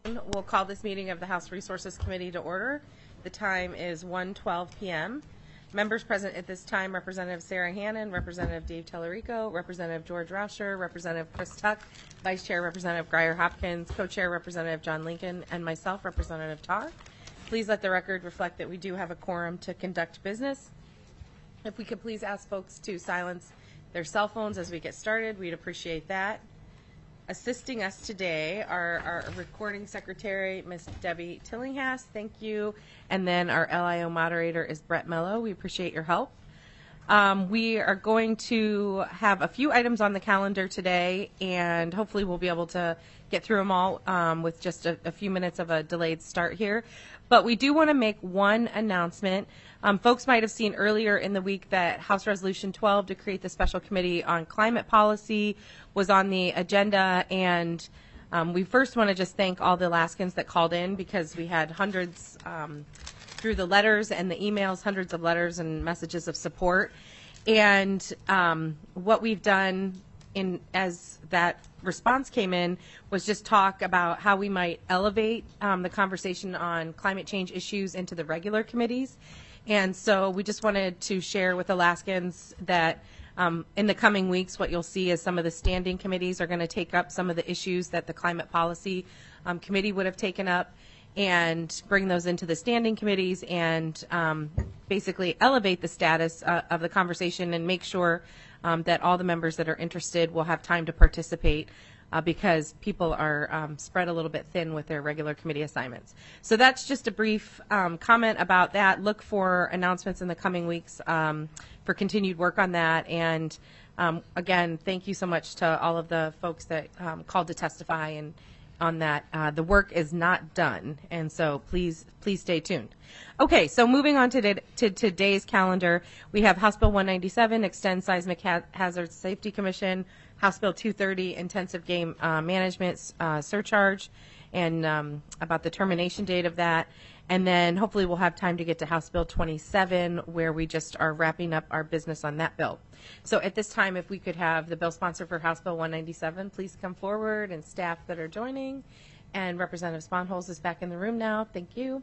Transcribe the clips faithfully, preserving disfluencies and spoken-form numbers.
We'll call this meeting of the House Resources Committee to order. The time is one twelve p m Members present at this time: Representative Sarah Hannon, Representative Dave Tellerico, Representative George Rauscher, Representative Chris Tuck, Vice Chair Representative Grier Hopkins, Co-Chair Representative John Lincoln, and myself, Representative Tarr. Please let the record reflect that we do have a quorum to conduct business. If we could please ask folks to silence their cell phones as we get started, we'd appreciate that. Assisting us today are our recording secretary, Miss Debbie Tillinghast. Thank you. And then our L I O moderator is Brett Mello. We appreciate your help. Um, we are going to have a few items on the calendar today, and hopefully we'll be able to get through them all um, with just a, a few minutes of a delayed start here. But we do want to make one announcement. Um, folks might have seen earlier in the week that House Resolution twelve to create the Special Committee on Climate Policy was on the agenda, and um, we first want to just thank all the Alaskans that called in, because we had hundreds um, through the letters and the emails, hundreds of letters and messages of support. And um, what we've done in as that response came in was just talk about how we might elevate um, the conversation on climate change issues into the regular committees. And so we just wanted to share with Alaskans that um, in the coming weeks, what you'll see is some of the standing committees are going to take up some of the issues that the Climate Policy um, Committee would have taken up, and bring those into the standing committees and um, basically elevate the status uh, of the conversation and make sure um, that all the members that are interested will have time to participate, uh, because people are um, spread a little bit thin with their regular committee assignments. So that's just a brief um, comment about that. Look for announcements in the coming weeks um, for continued work on that. And um, again, thank you so much to all of the folks that um, called to testify and on that. Uh, the work is not done, and so please please stay tuned. Okay, so moving on to, today, to today's calendar, we have House Bill one ninety-seven, Extend Seismic ha Hazard Safety Commission, House Bill two thirty, Intensive Game uh, Management uh, Surcharge, and um, about the termination date of that. And then hopefully we'll have time to get to House Bill twenty-seven, where we just are wrapping up our business on that bill. So at this time, if we could have the bill sponsor for House Bill one ninety-seven, please come forward, and staff that are joining. And Representative Sponholz is back in the room now. Thank you.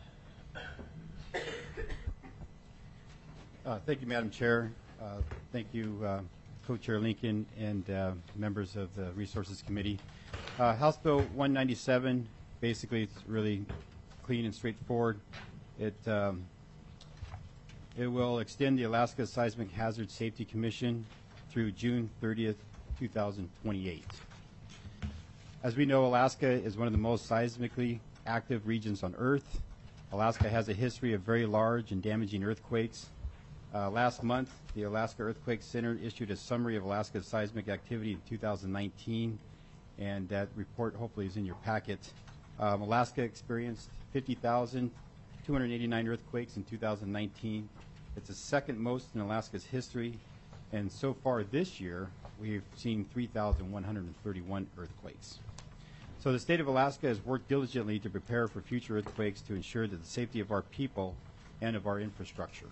Uh, thank you, Madam Chair. Uh, thank you, uh, Co-Chair Lincoln and uh, members of the Resources Committee. Uh, House Bill one ninety-seven, basically it's really clean and straightforward. It um, it will extend the Alaska Seismic Hazard Safety Commission through June thirtieth, two thousand twenty-eight. As we know, Alaska is one of the most seismically active regions on Earth. Alaska has a history of very large and damaging earthquakes. Uh, last month, the Alaska Earthquake Center issued a summary of Alaska's seismic activity in two thousand nineteen, and that report hopefully is in your packet. Um, Alaska experienced fifty thousand two hundred eighty-nine earthquakes in two thousand nineteen. It's the second most in Alaska's history, and so far this year, we've seen three thousand one hundred thirty-one earthquakes. So the state of Alaska has worked diligently to prepare for future earthquakes to ensure that the safety of our people and of our infrastructure.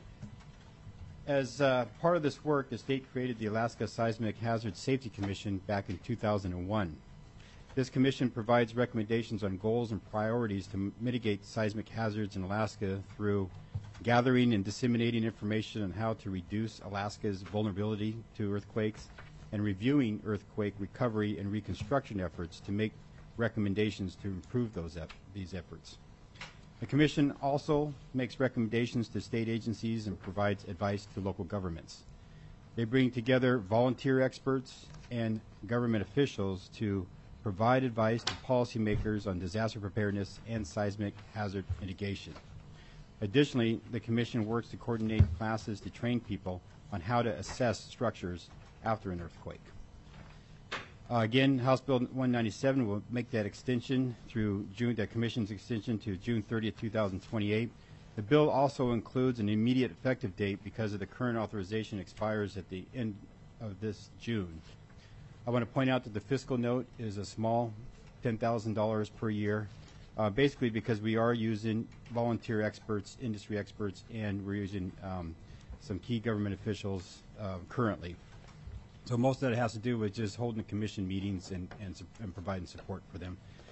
As uh, part of this work, the state created the Alaska Seismic Hazard Safety Commission back in two thousand one. This commission provides recommendations on goals and priorities to mitigate seismic hazards in Alaska through gathering and disseminating information on how to reduce Alaska's vulnerability to earthquakes, and reviewing earthquake recovery and reconstruction efforts to make recommendations to improve those ep these efforts. The commission also makes recommendations to state agencies and provides advice to local governments. They bring together volunteer experts and government officials to provide advice to policymakers on disaster preparedness and seismic hazard mitigation. Additionally, the commission works to coordinate classes to train people on how to assess structures after an earthquake. Uh, again, House Bill one ninety-seven will make that extension through June, that commission's extension to June thirtieth, two thousand twenty-eight. The bill also includes an immediate effective date because of the current authorization expires at the end of this June. I want to point out that the fiscal note is a small ten thousand dollars per year, uh, basically because we are using volunteer experts, industry experts, and we're using um, some key government officials uh, currently. So most of that has to do with just holding the commission meetings and, and, and providing support for them.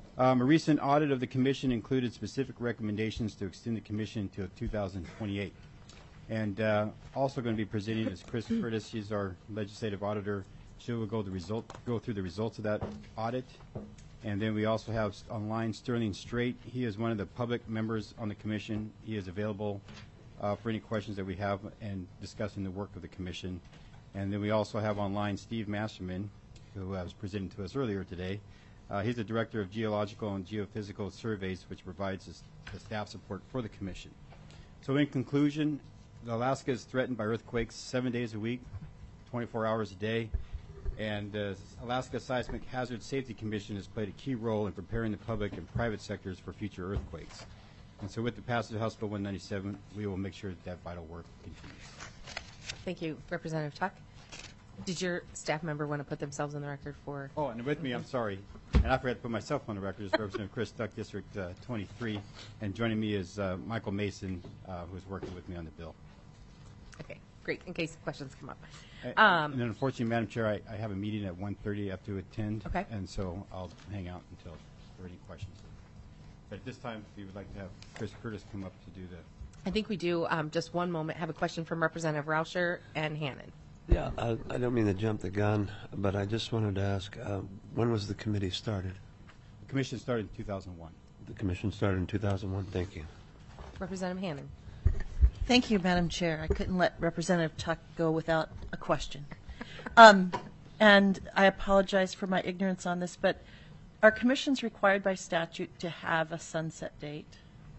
Um, a recent audit of the commission included specific recommendations to extend the commission to two thousand twenty-eight. And uh, also going to be presenting is Chris Curtis. She's our legislative auditor. She will go the result, go through the results of that audit. And then we also have s- online Sterling Strait. He is one of the public members on the commission. He is available uh, for any questions that we have and discussing the work of the commission. And then we also have online Steve Masterman, who was presented to us earlier today. Uh, he's the Director of Geological and Geophysical Surveys, which provides us the staff support for the commission. So in conclusion, Alaska is threatened by earthquakes seven days a week, twenty-four hours a day. And uh, Alaska Seismic Hazard Safety Commission has played a key role in preparing the public and private sectors for future earthquakes. And so with the passage of House Bill one ninety-seven, we will make sure that that vital work continues. Thank you, Representative Tuck. Did your staff member want to put themselves on the record for? Oh, and with me, I'm sorry, and I forgot to put myself on the record, is Representative Chris Tuck, District uh, twenty-three. And joining me is uh, Michael Mason, uh, who is working with me on the bill. Okay, great, in case questions come up. Uh, Um, And then unfortunately, Madam Chair, I, I have a meeting at one thirty I have to attend. Okay. And so I'll hang out until there are any questions. But at this time, if you would like to have Chris Curtis come up to do the, I think we do, um, just one moment, have a question from Representative Rauscher and Hannon. Yeah, I, I don't mean to jump the gun, but I just wanted to ask, uh, when was the committee started? the commission started in two thousand one. The commission started in two thousand one. Thank you. Representative Hannon. Thank you, Madam Chair. I couldn't let Representative Tuck go without a question. Um, and I apologize for my ignorance on this, but are commissions required by statute to have a sunset date?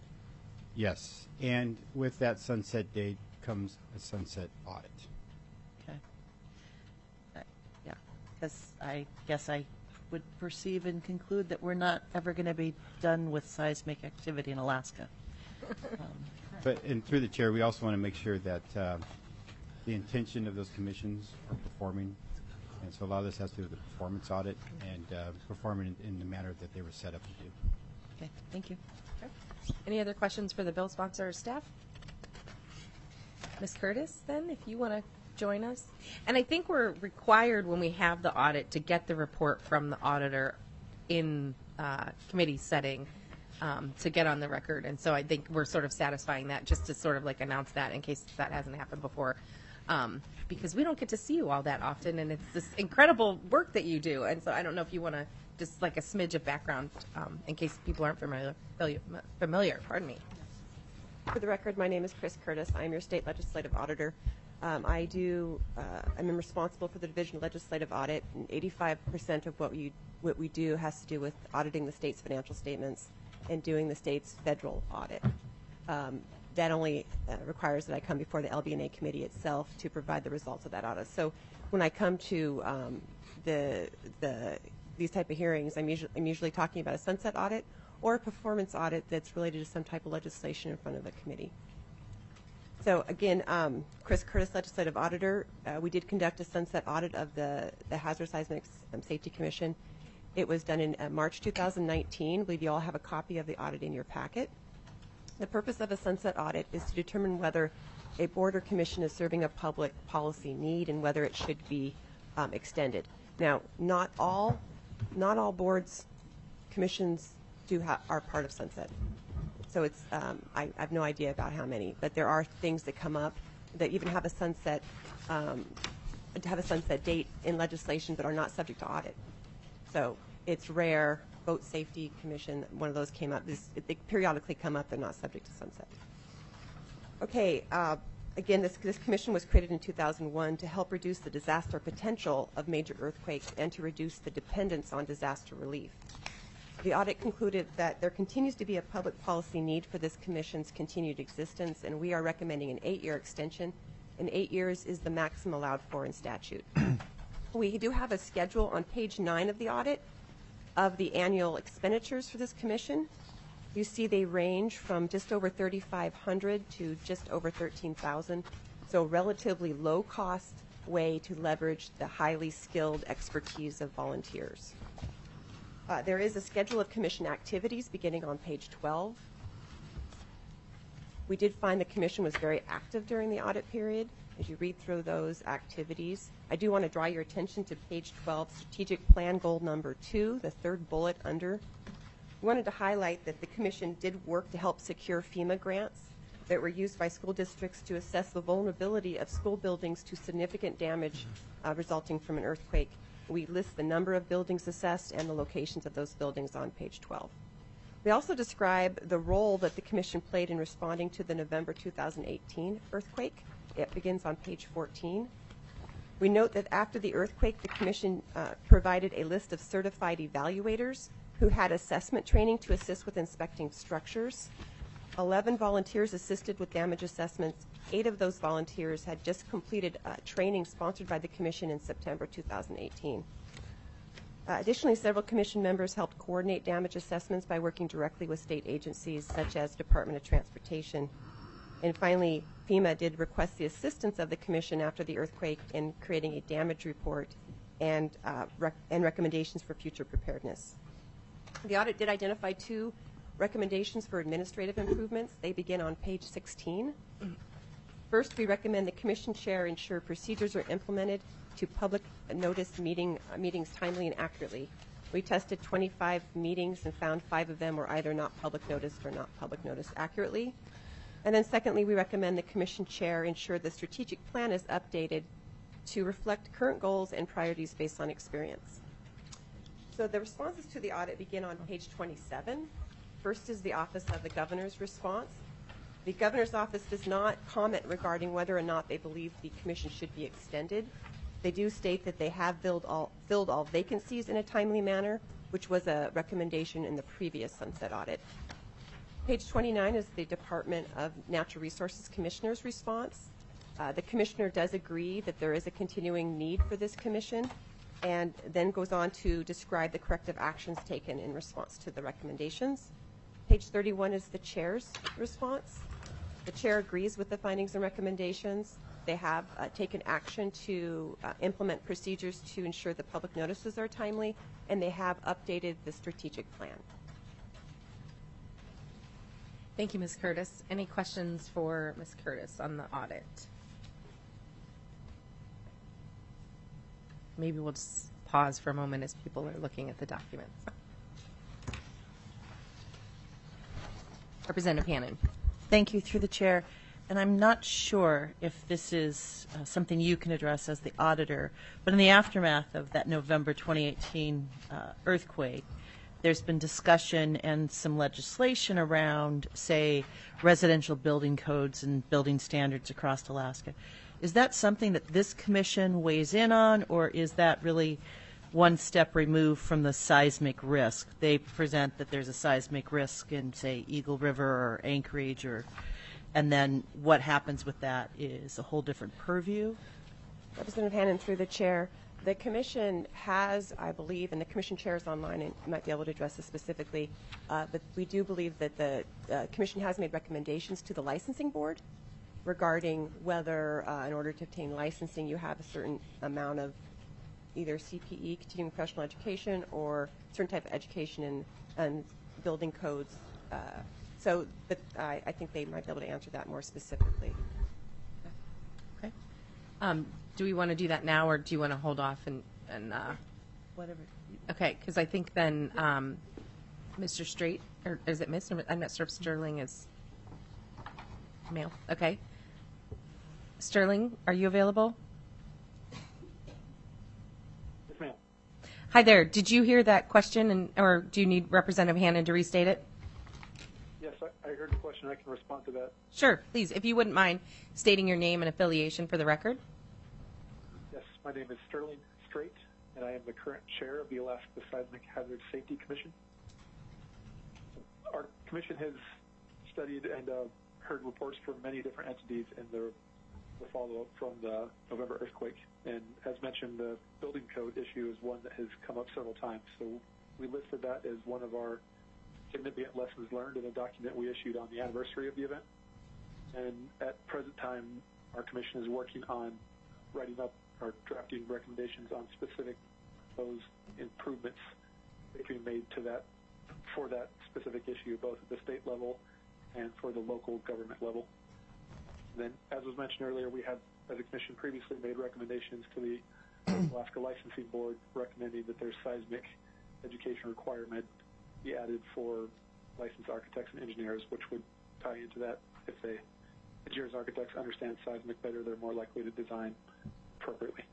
Yes, and with that sunset date comes a sunset audit. Okay. Uh, Yeah, because I guess I would perceive and conclude that we're not ever going to be done with seismic activity in Alaska. Um, But, and through the chair, we also want to make sure that uh, the intention of those commissions are performing. And so a lot of this has to do with the performance audit and uh, performing in, in the manner that they were set up to do. Okay, thank you. Any other questions for the bill sponsor or staff? Miz Curtis, then, if you want to join us. And I think we're required when we have the audit to get the report from the auditor in uh, committee setting um, to get on the record. And so I think we're sort of satisfying that, just to sort of like announce that in case that hasn't happened before. Um, because we don't get to see you all that often, and it's this incredible work that you do. And so I don't know if you want to just like a smidge of background um, in case people aren't familiar, familiar, pardon me. For the record, my name is Chris Curtis. I'm your state legislative auditor. Um, I do, uh, I'm responsible for the Division of Legislative Audit, and eighty-five percent of what we, what we do has to do with auditing the state's financial statements and doing the state's federal audit. Um, that only uh, requires that I come before the L B N A committee itself to provide the results of that audit. So when I come to um, the, the, these type of hearings, I'm usually, I'm usually talking about a sunset audit or a performance audit that's related to some type of legislation in front of the committee. So again, um, Chris Curtis, Legislative Auditor, uh, we did conduct a sunset audit of the, the Hazard Seismic um, Safety Commission. It was done in uh, March two thousand nineteen. I believe you all have a copy of the audit in your packet. The purpose of a sunset audit is to determine whether a board or commission is serving a public policy need and whether it should be um, extended. Now, not all, not all boards, commissions do ha are part of sunset. So it's, um, I, I have no idea about how many, but there are things that come up that even have a sunset, um, to have a sunset date in legislation but are not subject to audit. So it's rare. Boat Safety Commission, one of those came up. This, they periodically come up. They're not subject to sunset. Okay. Uh, again, this, this commission was created in two thousand one to help reduce the disaster potential of major earthquakes and to reduce the dependence on disaster relief. The audit concluded that there continues to be a public policy need for this commission's continued existence, and we are recommending an eight-year extension, and eight years is the maximum allowed for in statute. We do have a schedule on page nine of the audit of the annual expenditures for this commission. You see they range from just over thirty-five hundred to just over thirteen thousand, so relatively low-cost way to leverage the highly skilled expertise of volunteers. Uh, there is a schedule of commission activities beginning on page twelve. We did find the commission was very active during the audit period. As you read through those activities, I do want to draw your attention to page twelve, strategic plan goal number two, the third bullet under We wanted to highlight that the Commission did work to help secure FEMA grants that were used by school districts to assess the vulnerability of school buildings to significant damage uh, resulting from an earthquake. We list the number of buildings assessed and the locations of those buildings on page twelve. We also describe the role that the Commission played in responding to the November two thousand eighteen earthquake. It begins on page fourteen. We note that after the earthquake, the Commission uh, provided a list of certified evaluators who had assessment training to assist with inspecting structures. eleven volunteers assisted with damage assessments. Eight of those volunteers had just completed uh, training sponsored by the Commission in September two thousand eighteen. Uh, additionally, several Commission members helped coordinate damage assessments by working directly with state agencies such as Department of Transportation. And finally, FEMA did request the assistance of the Commission after the earthquake in creating a damage report and, uh, rec and recommendations for future preparedness. The audit did identify two recommendations for administrative improvements. They begin on page sixteen. First, we recommend the Commission Chair ensure procedures are implemented to public notice meeting, uh, meetings timely and accurately. We tested twenty-five meetings and found five of them were either not public noticed or not public noticed accurately. And then secondly, we recommend the Commission Chair ensure the strategic plan is updated to reflect current goals and priorities based on experience. So the responses to the audit begin on page twenty-seven. First is the Office of the Governor's response. The Governor's Office does not comment regarding whether or not they believe the Commission should be extended. They do state that they have filled all, filled all vacancies in a timely manner, which was a recommendation in the previous sunset audit. Page twenty-nine is the Department of Natural Resources Commissioner's response. Uh, the Commissioner does agree that there is a continuing need for this commission, and then goes on to describe the corrective actions taken in response to the recommendations. Page thirty-one is the Chair's response. The Chair agrees with the findings and recommendations. They have uh, taken action to uh, implement procedures to ensure the public notices are timely, and they have updated the strategic plan. Thank you, Miz Curtis. Any questions for Miz Curtis on the audit? Maybe we'll just pause for a moment as people are looking at the documents. Representative Hannon. Thank you, through the chair. And I'm not sure if this is uh, something you can address as the auditor, but in the aftermath of that November twenty eighteen uh, earthquake, there's been discussion and some legislation around, say, residential building codes and building standards across Alaska. Is that something that this commission weighs in on, or is that really one step removed from the seismic risk? They present that there's a seismic risk in, say, Eagle River or Anchorage, or, and then what happens with that is a whole different purview? Representative Hannon, through the chair, the commission has, I believe, and the commission chair is online and might be able to address this specifically, uh, but we do believe that the uh, commission has made recommendations to the licensing board regarding whether, uh, in order to obtain licensing, you have a certain amount of either C P E, continuing professional education, or certain type of education in, and building codes. Uh, so, but I, I think they might be able to answer that more specifically. Okay. Um, do we want to do that now, or do you want to hold off and, and uh, Whatever. okay, because I think then um, Mister Straight, or is it Mister I'm not sure if Sterling is male. Okay. Sterling, are you available? Yes, ma'am. Hi there. Did you hear that question, and or do you need Representative Hannon to restate it? Yes, I, I heard the question. I can respond to that. Sure, please, if you wouldn't mind stating your name and affiliation for the record. Yes, my name is Sterling Strait, and I am the current chair of the Alaska Seismic Hazard Safety Commission. Our commission has studied and uh, heard reports from many different entities in the, the follow-up from the November earthquake. And as mentioned, the building code issue is one that has come up several times. So we listed that as one of our significant lessons learned in a document we issued on the anniversary of the event. And at present time, our commission is working on writing up or drafting recommendations on specific those improvements that can be made to that for that specific issue, both at the state level and for the local government level. And then, as was mentioned earlier, we have, as a commission, previously made recommendations to the Alaska Licensing Board recommending that there's seismic education requirement be added for licensed architects and engineers, which would tie into that. If they, engineers and architects understand seismic better, they're more likely to design appropriately.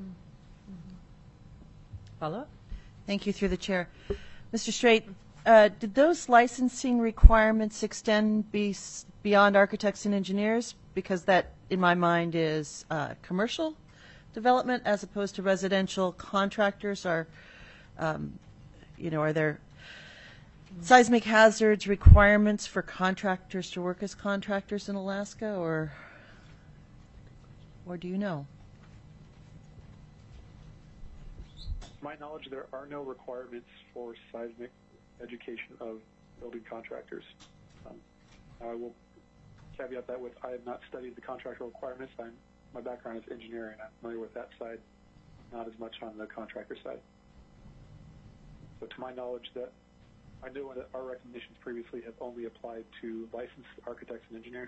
Follow-up? Thank you, through the chair. Mister Straight, uh, did those licensing requirements extend be, beyond architects and engineers? Because that, in my mind, is uh, commercial development as opposed to residential. Contractors are, um, you know, are there seismic hazards requirements for contractors to work as contractors in Alaska, or, or do you know? To my knowledge, there are no requirements for seismic education of building contractors. Um, I will caveat that with I have not studied the contractor requirements. I'm, my background is engineering. I'm familiar with that side, not as much on the contractor side. So to my knowledge, that I know that our recommendations previously have only applied to licensed architects and engineers.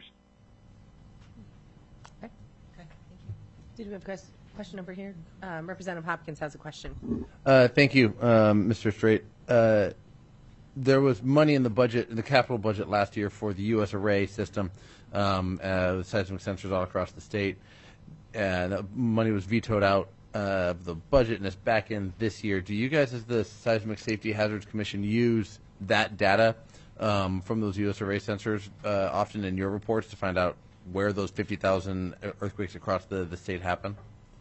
Okay. Okay. Thank you. Did we have a ques- question over here? Um, Representative Hopkins has a question. Uh, thank you, um, Mister Straight. Uh, there was money in the budget, in the capital budget last year for the U S array system, um, uh, with seismic sensors all across the state, and uh, money was vetoed out uh, of the budget, and it's back in this year. Do you guys, as the Seismic Safety Hazards Commission, use that data um, from those U S array sensors uh, often in your reports to find out where those fifty thousand earthquakes across the, the state happen?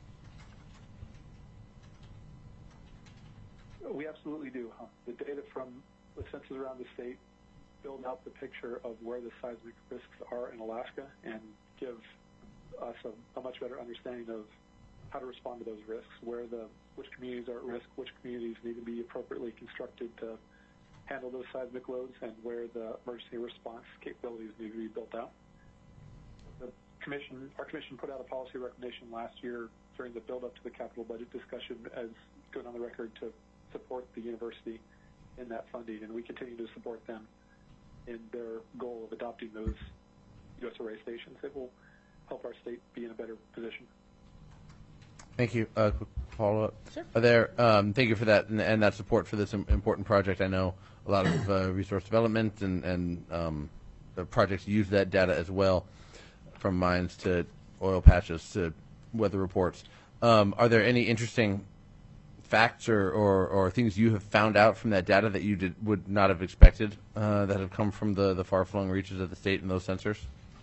We absolutely do. Huh? The data from the sensors around the state build out the picture of where the seismic risks are in Alaska and give us a, a much better understanding of how to respond to those risks, where the which communities are at risk, which communities need to be appropriately constructed to handle those seismic loads, and where the emergency response capabilities need to be built out. The commission, our commission put out a policy recommendation last year during the build-up to the capital budget discussion as going on the record to support the university in that funding, and we continue to support them in their goal of adopting those U S array stations. It will help our state be in a better position. Thank you. Uh, quick follow-up. Sure. Are there, um, thank you for that and, and that support for this im- important project. I know a lot of uh, resource development and, and um, the projects use that data as well, from mines to oil patches to weather reports. Um, are there any interesting facts or, or, or things you have found out from that data that you did, would not have expected uh, that have come from the, the far-flung reaches of the state and those sensors?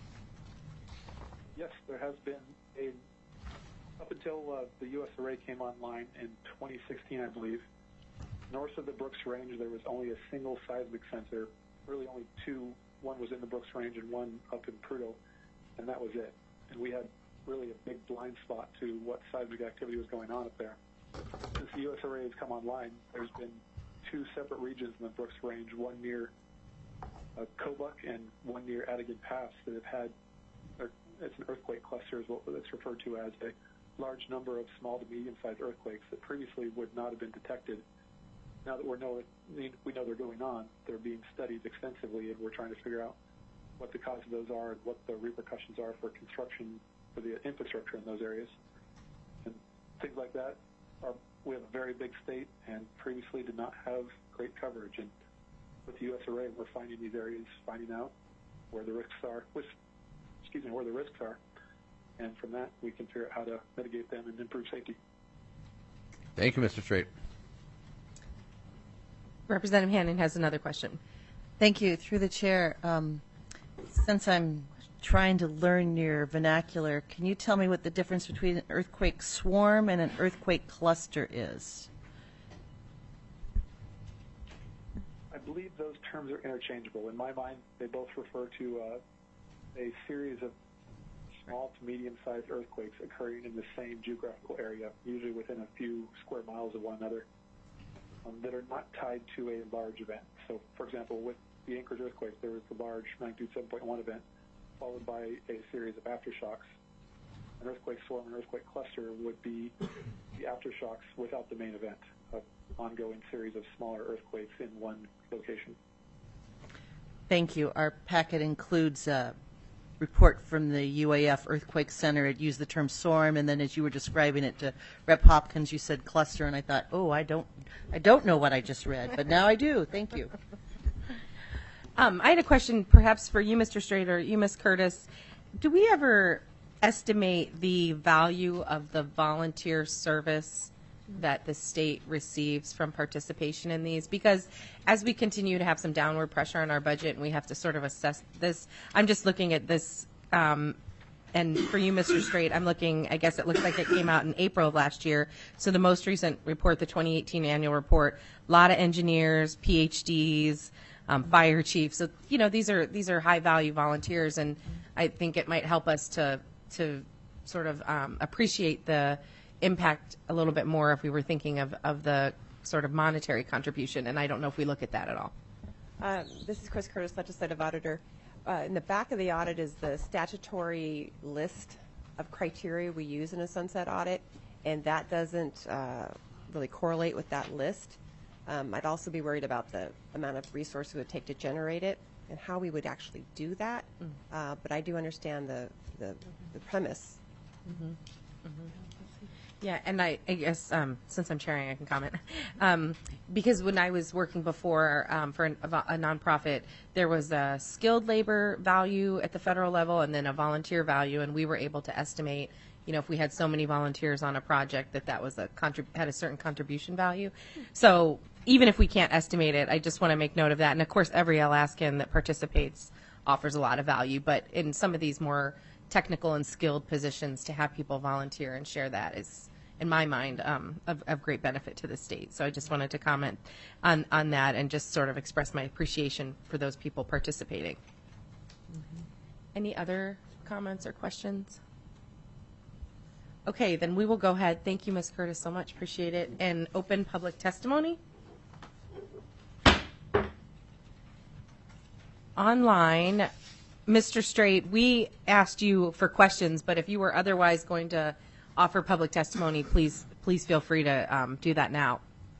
Yes, there has been a, up until uh, the U S array came online in twenty sixteen, I believe, north of the Brooks Range, there was only a single seismic sensor, really only two. One was in the Brooks Range and one up in Prudhoe, and that was it. And we had really a big blind spot to what seismic activity was going on up there. Since the U S array has come online, there's been two separate regions in the Brooks Range, one near uh, Kobuk and one near Adigan Pass, that have had, or it's an earthquake cluster is what it's referred to as, a large number of small to medium-sized earthquakes that previously would not have been detected. Now that we know we know they're going on, they're being studied extensively, and we're trying to figure out what the cause of those are and what the repercussions are for construction, for the infrastructure in those areas. And things like that are, we have a very big state and previously did not have great coverage. And with the U S array, we're finding these areas, finding out where the risks are, which, excuse me, where the risks are. And from that, we can figure out how to mitigate them and improve safety. Thank you, Mister Straight. Representative Hannon has another question. Thank you. Through the chair, um, since I'm trying to learn your vernacular, can you tell me what the difference between an earthquake swarm and an earthquake cluster is? I believe those terms are interchangeable. In my mind, they both refer to uh, a series of small to medium-sized earthquakes occurring in the same geographical area, usually within a few square miles of one another, um, that are not tied to a large event. So, for example, with the Anchorage earthquake, there was the large magnitude seven point one event, followed by a series of aftershocks. An earthquake swarm, an earthquake cluster would be the aftershocks without the main event, an ongoing series of smaller earthquakes in one location. Thank you. Our packet includes uh, report from the U A F Earthquake Center, it used the term storm, and then as you were describing it to Rep Hopkins, you said cluster, and I thought, oh, I don't, I don't know what I just read, but now I do. Thank you. Um, I had a question perhaps for you, Mister Strader, you, Miz Curtis. Do we ever estimate the value of the volunteer service that the state receives from participation in these? Because as we continue to have some downward pressure on our budget and we have to sort of assess this, I'm just looking at this, um, and for you, Mister Straight, I'm looking, I guess it looks like it came out in April of last year. So the most recent report, the twenty eighteen annual report, a lot of engineers, P H Ds, um, fire chiefs. So, you know, these are these are high value volunteers, and I think it might help us to to sort of um, appreciate the impact a little bit more if we were thinking of, of the sort of monetary contribution, and I don't know if we look at that at all. Um, this is Chris Curtis, Legislative Auditor. Uh, in the back of the audit is the statutory list of criteria we use in a sunset audit, and that doesn't uh, really correlate with that list. Um, I'd also be worried about the amount of resources it would take to generate it and how we would actually do that. Mm. Uh, but I do understand the, the, the premise. Mm-hmm. Mm-hmm. Yeah, and I, I guess um, since I'm chairing, I can comment. Um, because when I was working before um, for an, a, a nonprofit, there was a skilled labor value at the federal level and then a volunteer value, and we were able to estimate, you know, if we had so many volunteers on a project, that that was a contrib- had a certain contribution value. So even if we can't estimate it, I just want to make note of that. And of course, every Alaskan that participates offers a lot of value, but in some of these more technical and skilled positions, to have people volunteer and share that is, in my mind, um, of, of great benefit to the state. So I just wanted to comment on, on that and just sort of express my appreciation for those people participating. Mm-hmm. Any other comments or questions? Okay, then we will go ahead. Thank you, Miz Curtis, so much. Appreciate it. And open public testimony. Online, Mister Straight, we asked you for questions, but if you were otherwise going to offer public testimony, please please feel free to um, do that now.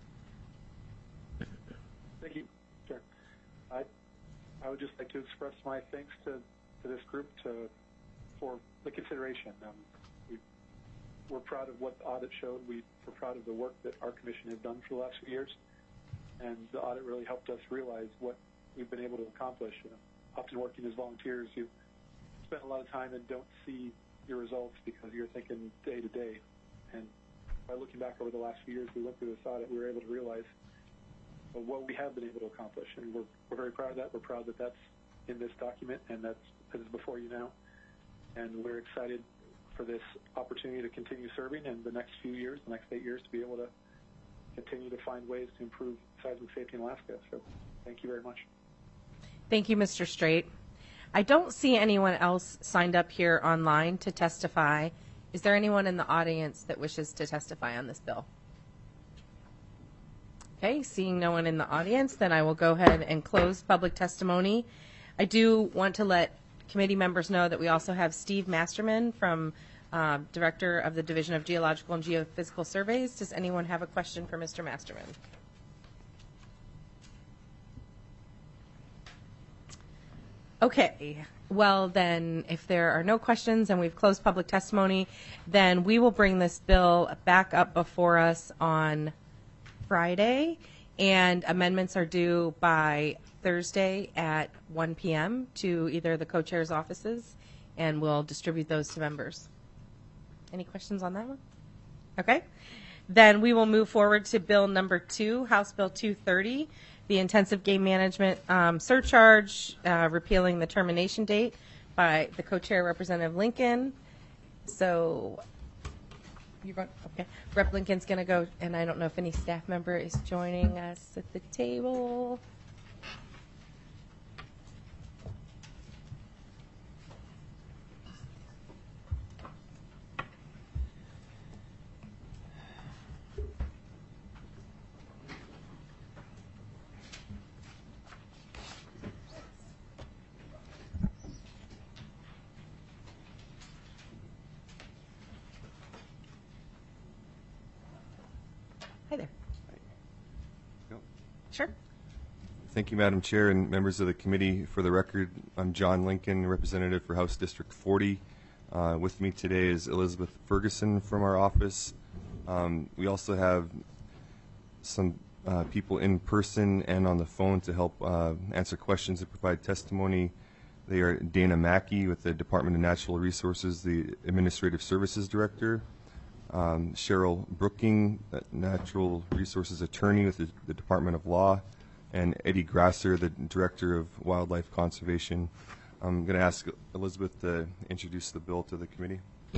Thank you. Sure. I I would just like to express my thanks to, to this group to for the consideration. Um, we, we're proud of what the audit showed. We, we're proud of the work that our commission has done for the last few years, and the audit really helped us realize what we've been able to accomplish. You know, often working as volunteers, you spend a lot of time and don't see your results because you're thinking day to day. And by looking back over the last few years, we went through this audit, we were able to realize uh, what we have been able to accomplish. And we're, we're very proud of that. We're proud that that's in this document, and that's, that is before you now. And we're excited for this opportunity to continue serving in the next few years, the next eight years, to be able to continue to find ways to improve seismic safety in Alaska. So thank you very much. Thank you, Mister Straight. I don't see anyone else signed up here online to testify. Is there anyone in the audience that wishes to testify on this bill? Okay, seeing no one in the audience, then I will go ahead and close public testimony. I do want to let committee members know that we also have Steve Masterman from uh, Director of the Division of Geological and Geophysical Surveys. Does anyone have a question for Mister Masterman? Okay, well then, if there are no questions and we've closed public testimony, then we will bring this bill back up before us on Friday, and amendments are due by Thursday at one p m to either the co-chair's offices, and we'll distribute those to members. Any questions on that one? Okay, then we will move forward to bill number two, House Bill two thirty. The intensive game management um, surcharge, uh, repealing the termination date by the co-chair, Representative Lincoln. So you're going, okay. Rep Lincoln's going to go, and I don't know if any staff member is joining us at the table. Hi there. Go. Sure. Thank you, Madam Chair and members of the committee. For the record, I'm John Lincoln, representative for House District forty. Uh, with me today is Elizabeth Ferguson from our office. Um, we also have some uh, people in person and on the phone to help uh, answer questions and provide testimony. They are Dana Mackey with the Department of Natural Resources, the Administrative Services Director. Um, Cheryl Brooking, Natural Resources Attorney with the, the Department of Law. And Eddie Grasser, the Director of Wildlife Conservation. I'm going to ask Elizabeth to introduce the bill to the committee.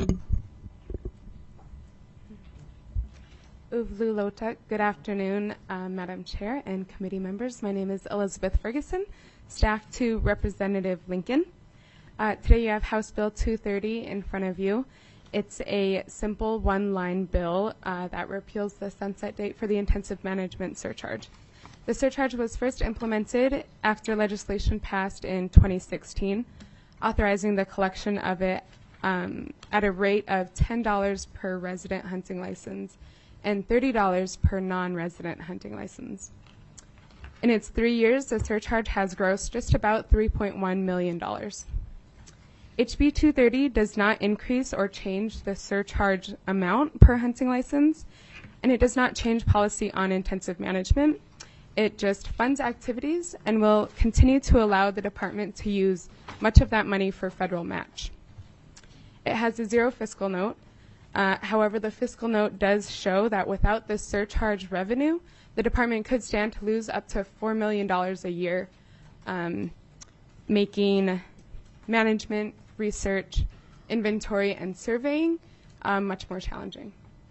Uvlu Lotuk. Good afternoon, uh, Madam Chair and committee members. My name is Elizabeth Ferguson, staff to Representative Lincoln. Uh, today you have House Bill two thirty in front of you. It's a simple one-line bill uh, that repeals the sunset date for the intensive management surcharge. The surcharge was first implemented after legislation passed in twenty sixteen, authorizing the collection of it um, at a rate of ten dollars per resident hunting license and thirty dollars per non-resident hunting license. In its three years, the surcharge has grossed just about three point one million dollars. H B two thirty does not increase or change the surcharge amount per hunting license, and it does not change policy on intensive management. It just funds activities and will continue to allow the department to use much of that money for federal match. It has a zero fiscal note. Uh, however, the fiscal note does show that without the surcharge revenue, the department could stand to lose up to four million dollars a year, um, making management, research, inventory, and surveying um, much more challenging.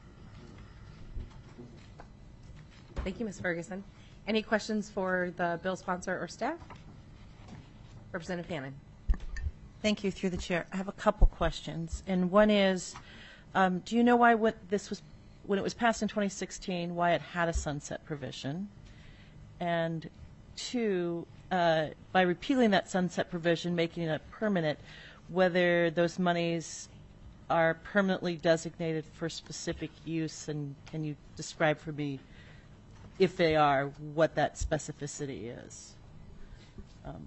Thank you, Miz Ferguson. Any questions for the bill sponsor or staff? Representative Hannon. Thank you, through the chair. I have a couple questions, and one is, um, do you know why what this was, when it was passed in twenty sixteen, why it had a sunset provision? And two, uh, by repealing that sunset provision, making it permanent, whether those monies are permanently designated for specific use, and can you describe for me, if they are, what that specificity is? Um,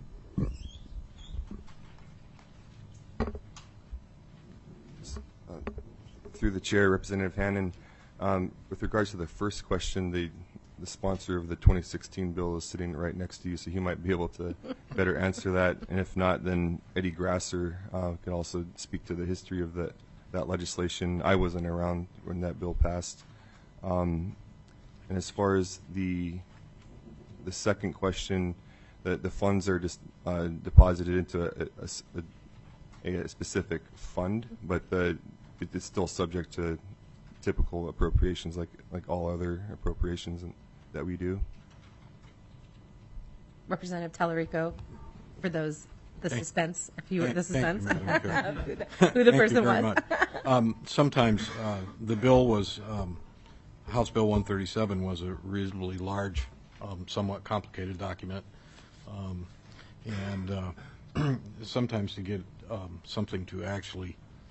Uh, through the chair, Representative Hannon, um, with regards to the first question, the, the sponsor of the twenty sixteen bill is sitting right next to you, so he might be able to better answer that. And if not, then Eddie Grasser uh, can also speak to the history of the, that legislation. I wasn't around when that bill passed. Um, and as far as the the second question, the, the funds are just uh, deposited into a, a, a, a specific fund, but the it is still subject to typical appropriations, like like all other appropriations in, that we do. Representative Tallarico, for those the Thank- suspense, if you were the thank- suspense, thank you, Madam Chair. who the, who the Thank you person very was. much. Um, Sometimes uh, the bill was, um, House Bill one thirty-seven was a reasonably large, um, somewhat complicated document. Um, And uh, sometimes to get um, something to actually,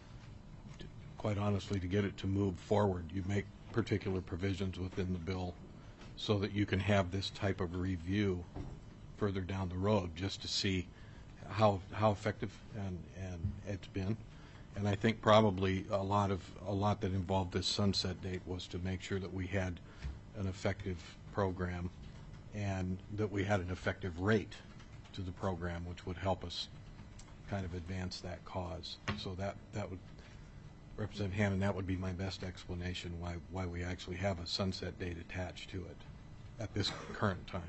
quite honestly, to get it to move forward, you make particular provisions within the bill so that you can have this type of review further down the road, just to see how how effective and and it's been. And I think probably a lot of a lot that involved this sunset date was to make sure that we had an effective program and that we had an effective rate to the program, which would help us kind of advance that cause. So that that would, Representative Hannon, that would be my best explanation why why we actually have a sunset date attached to it at this current time.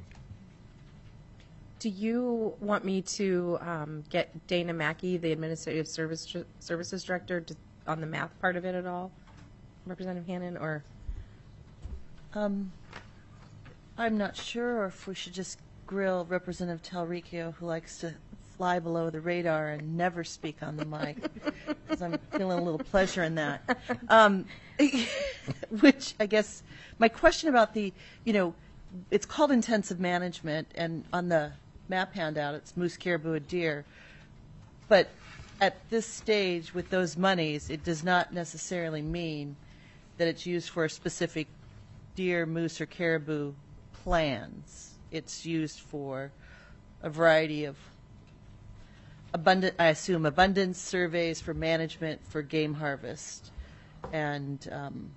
Do you want me to um, get Dana Mackey, the Administrative Service Services Director, to, on the math part of it at all, Representative Hannon, or? Um, I'm not sure, or if we should just grill Representative Talricchio, who likes to fly below the radar and never speak on the mic, because I'm feeling a little pleasure in that. Um, which I guess my question about the, you know, it's called intensive management, and on the map handout it's moose, caribou, and deer. But at this stage, with those monies, it does not necessarily mean that it's used for specific deer, moose, or caribou plans. it's used for a variety of abundant, I assume, abundance surveys for management for game harvest. And um,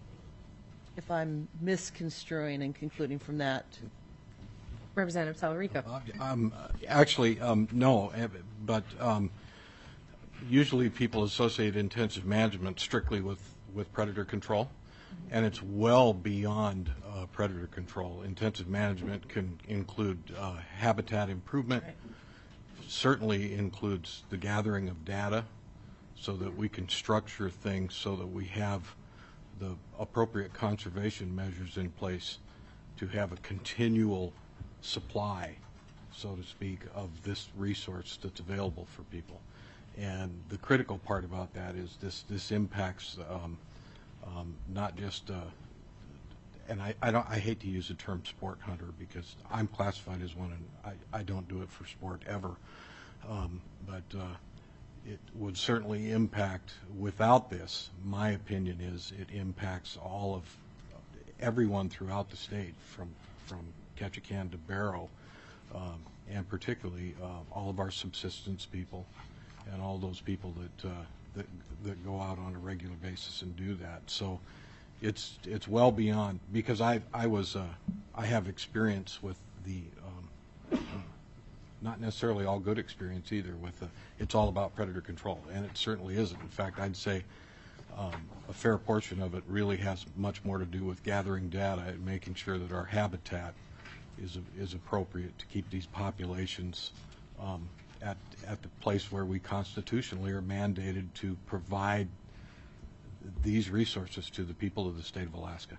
if I'm misconstruing and concluding from that, Representative Talarico. Uh, um, Actually, um, no, eh, but um, usually people associate intensive management strictly with, with predator control, and it's well beyond uh, predator control. Intensive management can include uh, habitat improvement, Right. certainly includes the gathering of data so that we can structure things so that we have the appropriate conservation measures in place to have a continual supply, so to speak, of this resource that's available for people. And the critical part about that is this, this impacts um, um, not just, uh, and I, I, don't, I hate to use the term sport hunter because I'm classified as one and I, I don't do it for sport ever. Um, but uh, it would certainly impact, without this, my opinion is it impacts all of everyone throughout the state from, from Ketchikan to Barrow, um, and particularly uh, all of our subsistence people and all those people that, uh, that that go out on a regular basis and do that. So it's it's well beyond, because I I was uh, I have experience with the um, not necessarily all good experience either with the, it's all about predator control, and it certainly isn't. In fact, I'd say um, a fair portion of it really has much more to do with gathering data and making sure that our habitat is is appropriate to keep these populations um, at at the place where we constitutionally are mandated to provide these resources to the people of the state of Alaska.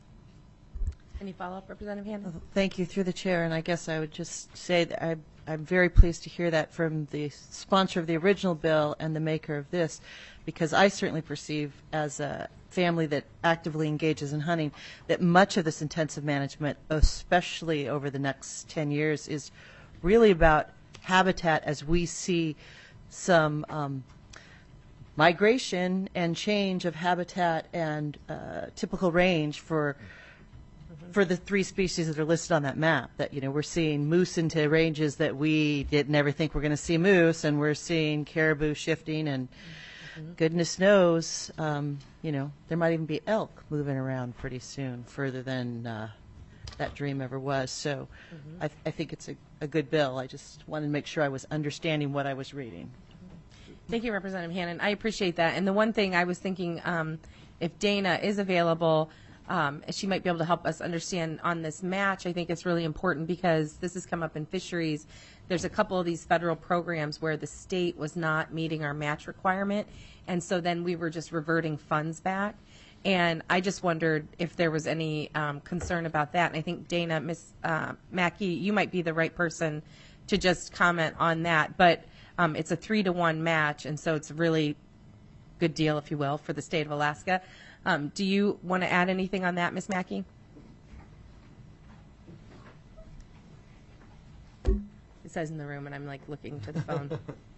Any follow-up, Representative Hannon? thank you through the chair. And I guess I would just say that I, I'm very pleased to hear that from the sponsor of the original bill and the maker of this, because I certainly perceive as a family that actively engages in hunting that much of this intensive management, especially over the next ten years, is really about habitat as we see some um, migration and change of habitat and uh, typical range for for the three species that are listed on that map. That, you know, we're seeing moose into ranges that we didn't ever think we're going to see moose, and we're seeing caribou shifting, and mm-hmm. goodness knows, um, you know, there might even be elk moving around pretty soon, further than uh, that dream ever was. So mm-hmm. I, th- I think it's a, a good bill. I just wanted to make sure I was understanding what I was reading. Thank you, Representative Hannon. I appreciate that. And the one thing I was thinking, um, if Dana is available, um, she might be able to help us understand on this match. I think it's really important because this has come up in fisheries. There's a couple of these federal programs where the state was not meeting our match requirement, and so then we were just reverting funds back. And I just wondered if there was any um, concern about that. And I think Dana, Miz Uh, Mackey, you might be the right person to just comment on that. But um, it's a three to one match, and so it's a really good deal, if you will, for the state of Alaska. Um, do you want to add anything on that, Miz Mackey? It says in the room, and I'm like looking to the phone.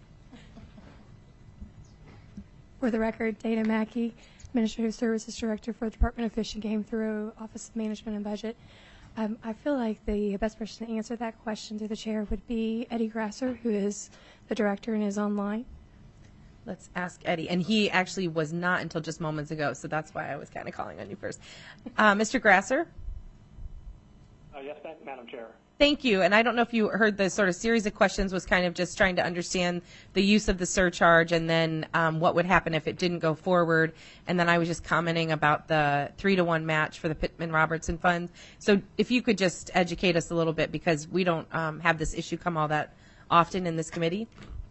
For the record, Dana Mackey, Administrative Services Director for the Department of Fish and Game through Office of Management and Budget. Um, I feel like the best person to answer that question through the chair would be Eddie Grasser, who is the director and is online. Let's ask Eddie. And he actually was not until just moments ago, so that's why I was kind of calling on you first. Uh, Mister Grasser? Uh, yes, Madam Chair. Thank you. And I don't know if you heard the sort of series of questions was kind of just trying to understand the use of the surcharge and then um, what would happen if it didn't go forward. And then I was just commenting about the three to one match for the Pittman-Robertson Fund. So if you could just educate us a little bit, because we don't um, have this issue come all that often in this committee.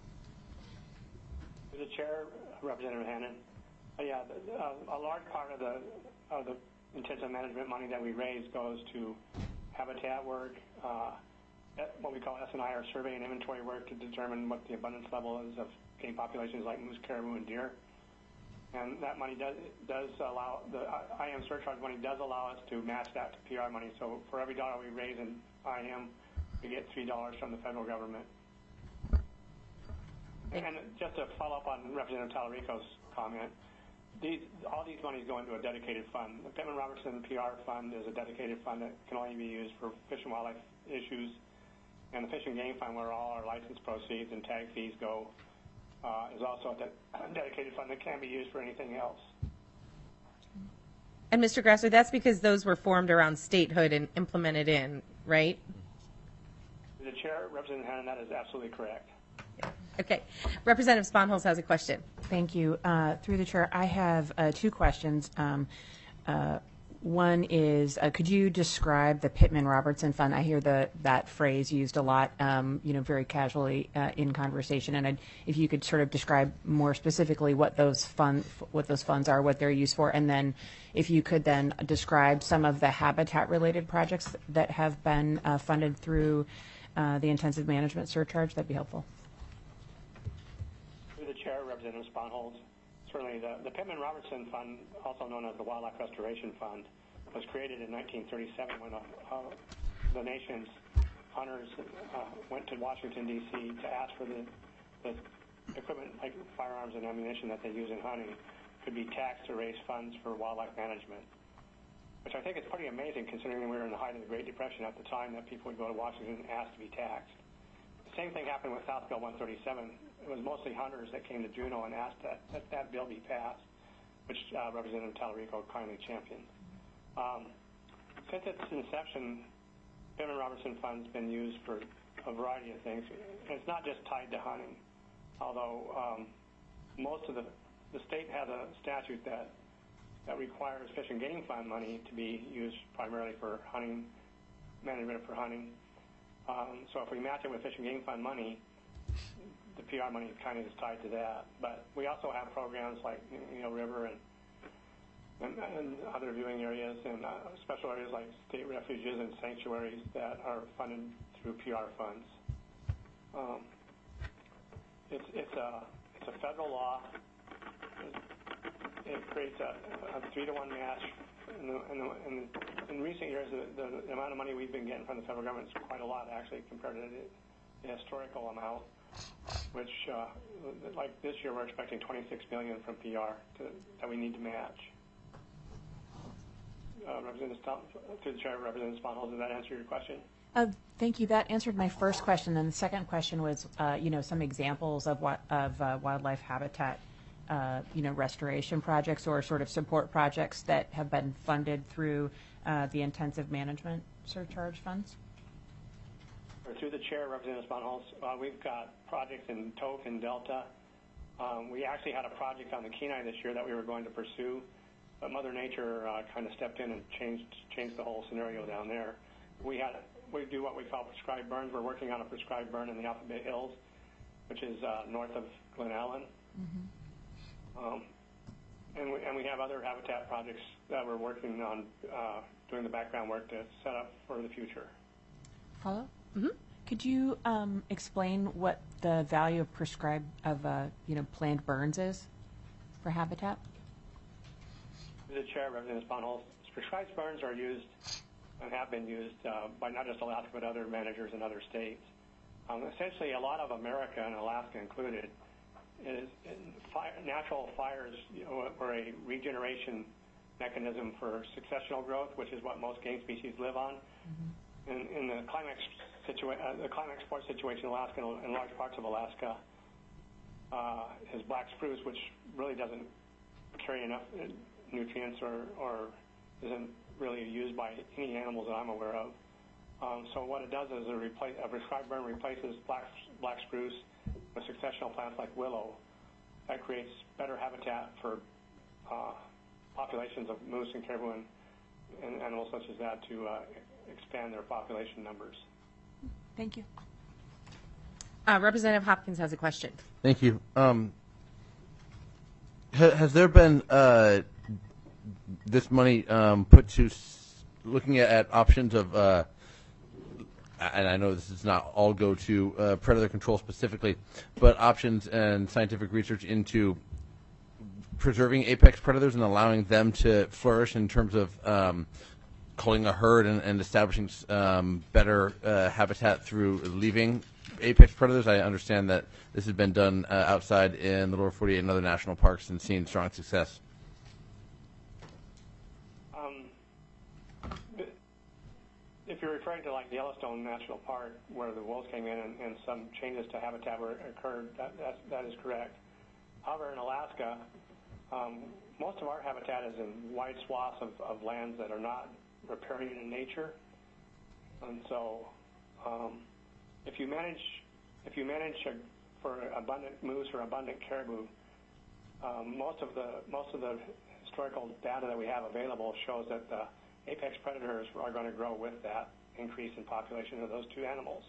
The Chair, Representative Hannon. Uh, yeah, the, uh, a large part of the of the intensive management money that we raise goes to habitat work, uh, what we call S and I, or survey and inventory work, to determine what the abundance level is of game populations like moose, caribou, and deer. And that money does does allow, the I M surcharge money does allow us to match that to P R money. So for every dollar we raise in I M, we get three dollars from the federal government. And just to follow up on Representative Talarico's comment, these, all these monies go into a dedicated fund. The Pittman-Robertson P R Fund is a dedicated fund that can only be used for fish and wildlife issues. And the Fish and Game Fund, where all our license proceeds and tag fees go, uh, is also a de- dedicated fund that can't be used for anything else. And Mister Grasser, that's because those were formed around statehood and implemented in, right? The Chair, Representative Hannon, that is absolutely correct. Okay. Representative Sponholz has a question. Thank you. Uh, through the chair, I have uh, two questions. Um, uh, one is, uh, could you describe the Pittman-Robertson Fund? I hear the, that phrase used a lot, um, you know, very casually uh, in conversation. And I'd, if you could sort of describe more specifically what those fund, what those funds are, what they're used for, and then if you could then describe some of the habitat-related projects that have been uh, funded through uh, the intensive management surcharge, that'd be helpful. Through the Chair, Representative Sponholz, certainly the, the Pittman-Robertson Fund, also known as the Wildlife Restoration Fund, was created in nineteen thirty-seven when uh, uh, the nation's hunters uh, went to Washington, D C to ask for the, the equipment like firearms and ammunition that they use in hunting could be taxed to raise funds for wildlife management, which I think is pretty amazing considering we were in the height of the Great Depression at the time that people would go to Washington and ask to be taxed. The same thing happened with House Bill one thirty-seven. It was mostly hunters that came to Juneau and asked that that, that bill be passed, which uh, Representative Tallarico kindly championed. Um, since its inception, Pittman-Robertson Fund's been used for a variety of things. It's not just tied to hunting, although um, most of the the state has a statute that that requires Fish and Game Fund money to be used primarily for hunting, management for hunting. Um, so if we match it with Fish and Game Fund money, the P R money kind of is tied to that. But we also have programs like you know River and and, and other viewing areas and uh, special areas like state refuges and sanctuaries that are funded through P R funds. Um, it's it's a it's a federal law. It, it creates a, a three to one match. In, the, in, the, in, the, in recent years, the, the, the amount of money we've been getting from the federal government is quite a lot, actually, compared to the, the historical amount. Which, uh, like this year, we're expecting twenty-six million dollars from P R to, that we need to match. Uh, Representative Stomp, through the chair, Representative Sponholz, does that answer your question? Uh, thank you. That answered my first question. And the second question was, uh, you know, some examples of what of uh, wildlife habitat, uh, you know, restoration projects or sort of support projects that have been funded through uh, the intensive management surcharge funds. Or through the chair, Representative Sponholz, uh, we've got projects in Tok and Delta. Um, we actually had a project on the Kenai this year that we were going to pursue, but Mother Nature uh, kind of stepped in and changed changed the whole scenario down there. We had we do what we call prescribed burns. We're working on a prescribed burn in the Alphabet Hills, which is uh, north of Glen Allen. Mm-hmm. um, and, we, and we have other habitat projects that we're working on uh, doing the background work to set up for the future. Follow? Mm-hmm. Could you um, explain what the value of prescribed of uh, you know planned burns is for habitat? The chair, Representative Sponholz, prescribed burns are used and have been used uh, by not just Alaska but other managers in other states. Um, essentially, a lot of America, and Alaska included, is fire, natural fires you know, were a regeneration mechanism for successional growth, which is what most game species live on. Mm-hmm. In, in the climax situa- uh, the climax sport situation in Alaska and in large parts of Alaska uh, is black spruce, which really doesn't carry enough nutrients or, or isn't really used by any animals that I'm aware of. Um, so what it does is a, replace, a prescribed burn replaces black, black spruce with successional plants like willow. That creates better habitat for uh, populations of moose and caribou and, and animals such as that to uh, expand their population numbers. Thank you. Uh, Representative Hopkins has a question. Thank you. Um, ha- has there been uh, this money um, put to s- looking at, at options of, uh, and I know this does not all go to uh, predator control specifically, but options and scientific research into preserving apex predators and allowing them to flourish in terms of um, culling a herd and, and establishing um, better uh, habitat through leaving apex predators? I understand that this has been done uh, outside in the lower forty-eight and other national parks and seen strong success. Um, if you're referring to like Yellowstone National Park, where the wolves came in and, and some changes to habitat were occurred, that, that, that is correct. However, in Alaska, um, most of our habitat is in wide swaths of, of lands that are not riparian in nature. And so um, if you manage, if you manage a, for abundant moose or abundant caribou, um, most of the most of the historical data that we have available shows that the apex predators are going to grow with that increase in population of those two animals.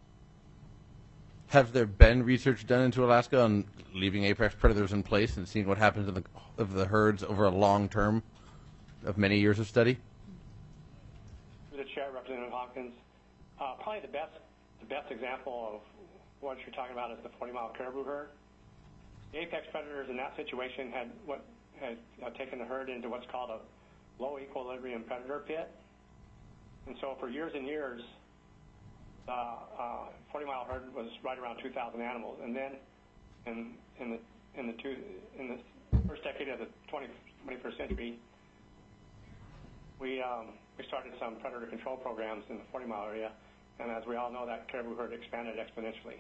Have there been research done into Alaska on leaving apex predators in place and seeing what happens to the of the herds over a long term of many years of study? The chair, Representative Hawkins, uh, probably the best the best example of what you're talking about is the forty mile caribou herd. The apex predators in that situation had what had uh, taken the herd into what's called a low equilibrium predator pit, and so for years and years, the uh, uh, forty mile herd was right around two thousand animals, and then in in the in the two in the first decade of the twenty-first century, we um, we started some predator control programs in the forty mile area, and as we all know, that caribou herd expanded exponentially.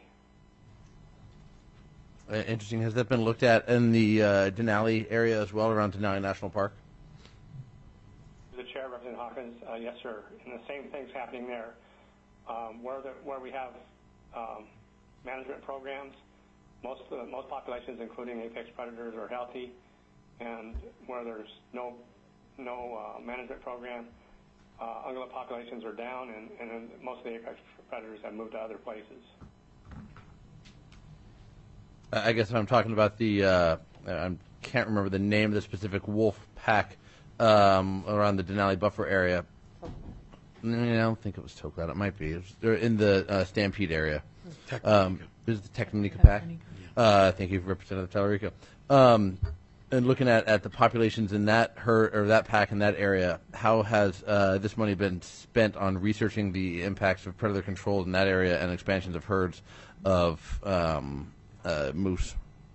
Uh, interesting. Has that been looked at in the uh, Denali area as well, around Denali National Park? The chair, Representative Hawkins, uh, yes, sir. And the same thing's happening there. Um, where, the, where we have um, management programs, most of the, most populations, including apex predators, are healthy, and where there's no no uh, management program, uh, ungulate populations are down, and, and then most of the apex predators have moved to other places. I guess I'm talking about the, uh, I can't remember the name of the specific wolf pack um, around the Denali buffer area. No, I don't think it was Toklat. It might be. It was, they're in the uh, Stampede area. Um, this is the Technica pack. Uh, thank you, Representative Tallarico. Um, and looking at, at the populations in that herd or that pack in that area, how has uh, this money been spent on researching the impacts of predator control in that area and expansions of herds of um, uh, moose?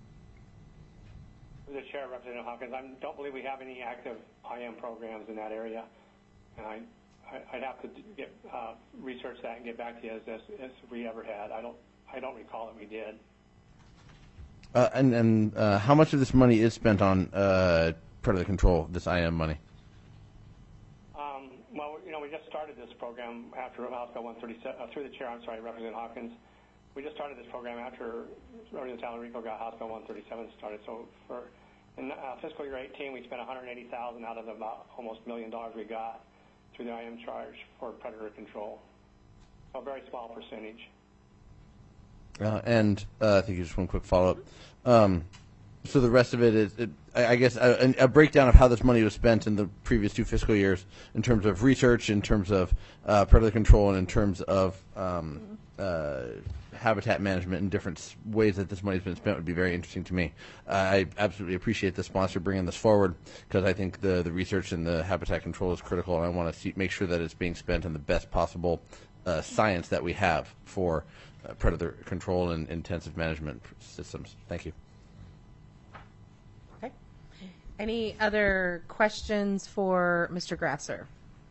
The chair, Representative Hawkins, I don't believe we have any active I M programs in that area, and I. I'd have to get uh, research that and get back to you as, as, as we ever had. I don't I don't recall that we did. Uh, and and uh, how much of this money is spent on uh, predator control? This I M money. Um, well, you know, we just started this program after House Bill one thirty-seven uh, through the chair. I'm sorry, Representative Hawkins. We just started this program after Representative Tallarico got House Bill one thirty-seven started. So for in uh, fiscal year eighteen, we spent one hundred eighty thousand dollars out of the about almost a million dollars we got through the I M charge for predator control. So a very small percentage. Uh, and uh, I think just one quick follow-up. Um, so the rest of it is, it, I, I guess, a, a breakdown of how this money was spent in the previous two fiscal years in terms of research, in terms of uh, predator control, and in terms of um, uh, habitat management in different ways that this money has been spent would be very interesting to me. Uh, I absolutely appreciate the sponsor bringing this forward because I think the, the research and the habitat control is critical, and I want to see, make sure that it's being spent in the best possible uh, science that we have for uh, predator control and intensive management systems. Thank you. Okay. Any other questions for Mister Grasser?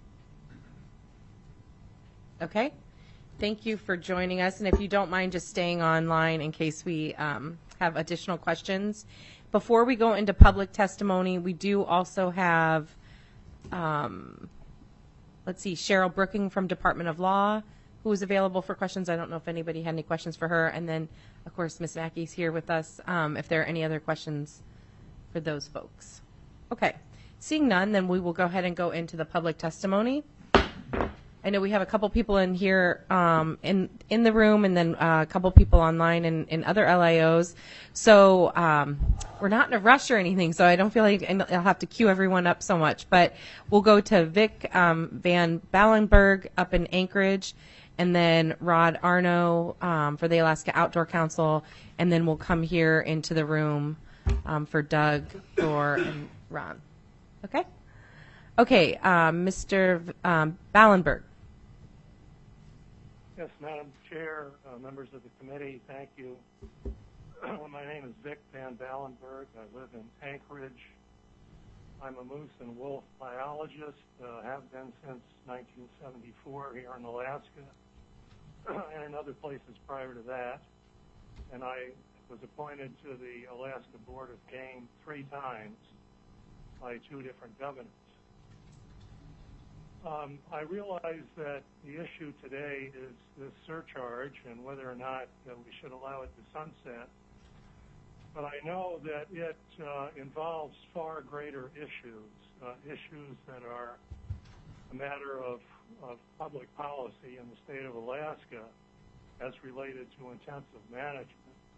Okay. Thank you for joining us, and if you don't mind just staying online in case we um, have additional questions. Before we go into public testimony, we do also have, um, let's see, Cheryl Brooking from Department of Law, who is available for questions. I don't know if anybody had any questions for her, and then, of course, Miz Mackey's here with us um, if there are any other questions for those folks. Okay. Seeing none, then we will go ahead and go into the public testimony. I know we have a couple people in here um, in in the room, and then uh, a couple people online and, and other L I Os. So um, we're not in a rush or anything, so I don't feel like I'll have to queue everyone up so much. But we'll go to Vic um, Van Ballenberg up in Anchorage, and then Rod Arno um, for the Alaska Outdoor Council, and then we'll come here into the room um, for Doug, Thor, and Ron. Okay? Okay, um, Mister V- um, Ballenberg. Yes, Madam Chair, uh, members of the committee, thank you. My name is Vic Van Ballenberg. I live in Anchorage. I'm a moose and wolf biologist, uh, have been since nineteen seventy-four here in Alaska and in other places prior to that. And I was appointed to the Alaska Board of Game three times by two different governors. Um, I realize that the issue today is this surcharge and whether or not uh, we should allow it to sunset. But I know that it uh, involves far greater issues, uh, issues that are a matter of, of public policy in the state of Alaska as related to intensive management.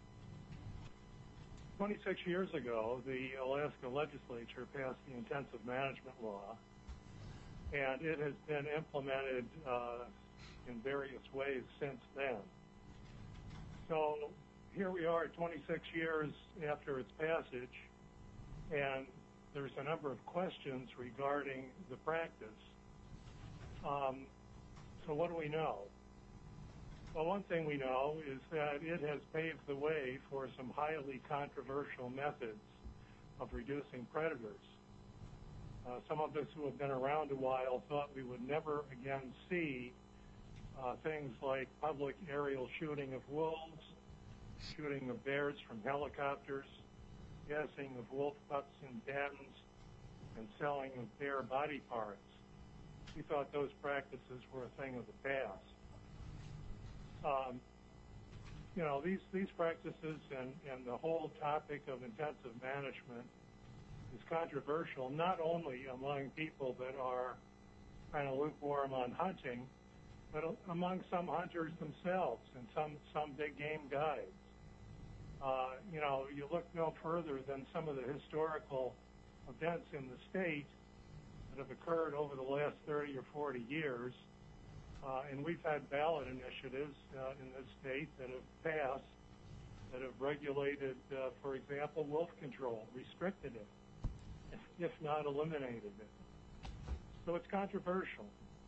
twenty-six years ago, the Alaska legislature passed the intensive management law, and it has been implemented uh, in various ways since then. So here we are twenty-six years after its passage, and there's a number of questions regarding the practice. Um, so what do we know? Well, one thing we know is that it has paved the way for some highly controversial methods of reducing predators. Uh, some of us who have been around a while thought we would never again see uh, things like public aerial shooting of wolves, shooting of bears from helicopters, gassing of wolf pups in dens, and selling of bear body parts. We thought those practices were a thing of the past. Um, you know, these, these practices and, and the whole topic of intensive management is controversial not only among people that are kind of lukewarm on hunting, but among some hunters themselves and some, some big game guides. Uh, you know, you look no further than some of the historical events in the state that have occurred over the last thirty or forty years. Uh, and we've had ballot initiatives uh, in this state that have passed, that have regulated, uh, for example, wolf control, restricted it, if not eliminated it. So it's controversial.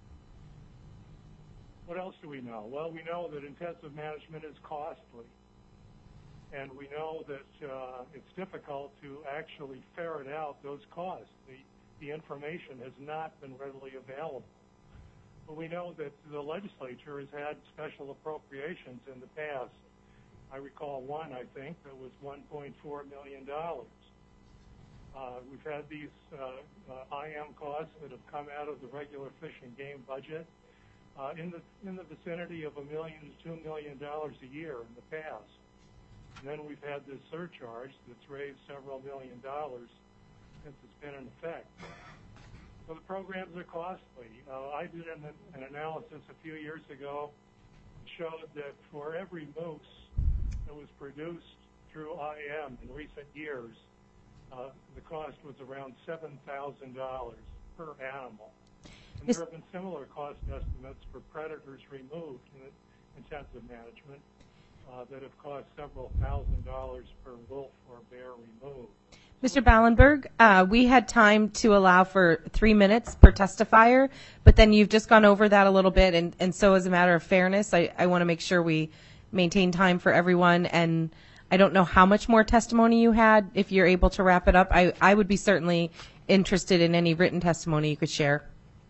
What else do we know? Well, we know that intensive management is costly. And we know that uh, it's difficult to actually ferret out those costs. The, the information has not been readily available. But we know that the legislature has had special appropriations in the past. I recall one, I think, that was one point four million dollars. Uh, we've had these uh, uh, I M costs that have come out of the regular fish and game budget uh, in the in the vicinity of a million to two million dollars a year in the past. And then we've had this surcharge that's raised several million dollars since it's been in effect. So the programs are costly. Uh, I did an, an analysis a few years ago that showed that for every moose that was produced through I M in recent years, uh, the cost was around seven thousand dollars per animal. And there have been similar cost estimates for predators removed in intensive management uh, that have cost several thousand dollars per wolf or bear removed. Mister Ballenberg, uh, we had time to allow for three minutes per testifier, but then you've just gone over that a little bit, and, and so as a matter of fairness, I, I want to make sure we maintain time for everyone, and I don't know how much more testimony you had. If you're able to wrap it up, I, I would be certainly interested in any written testimony you could share.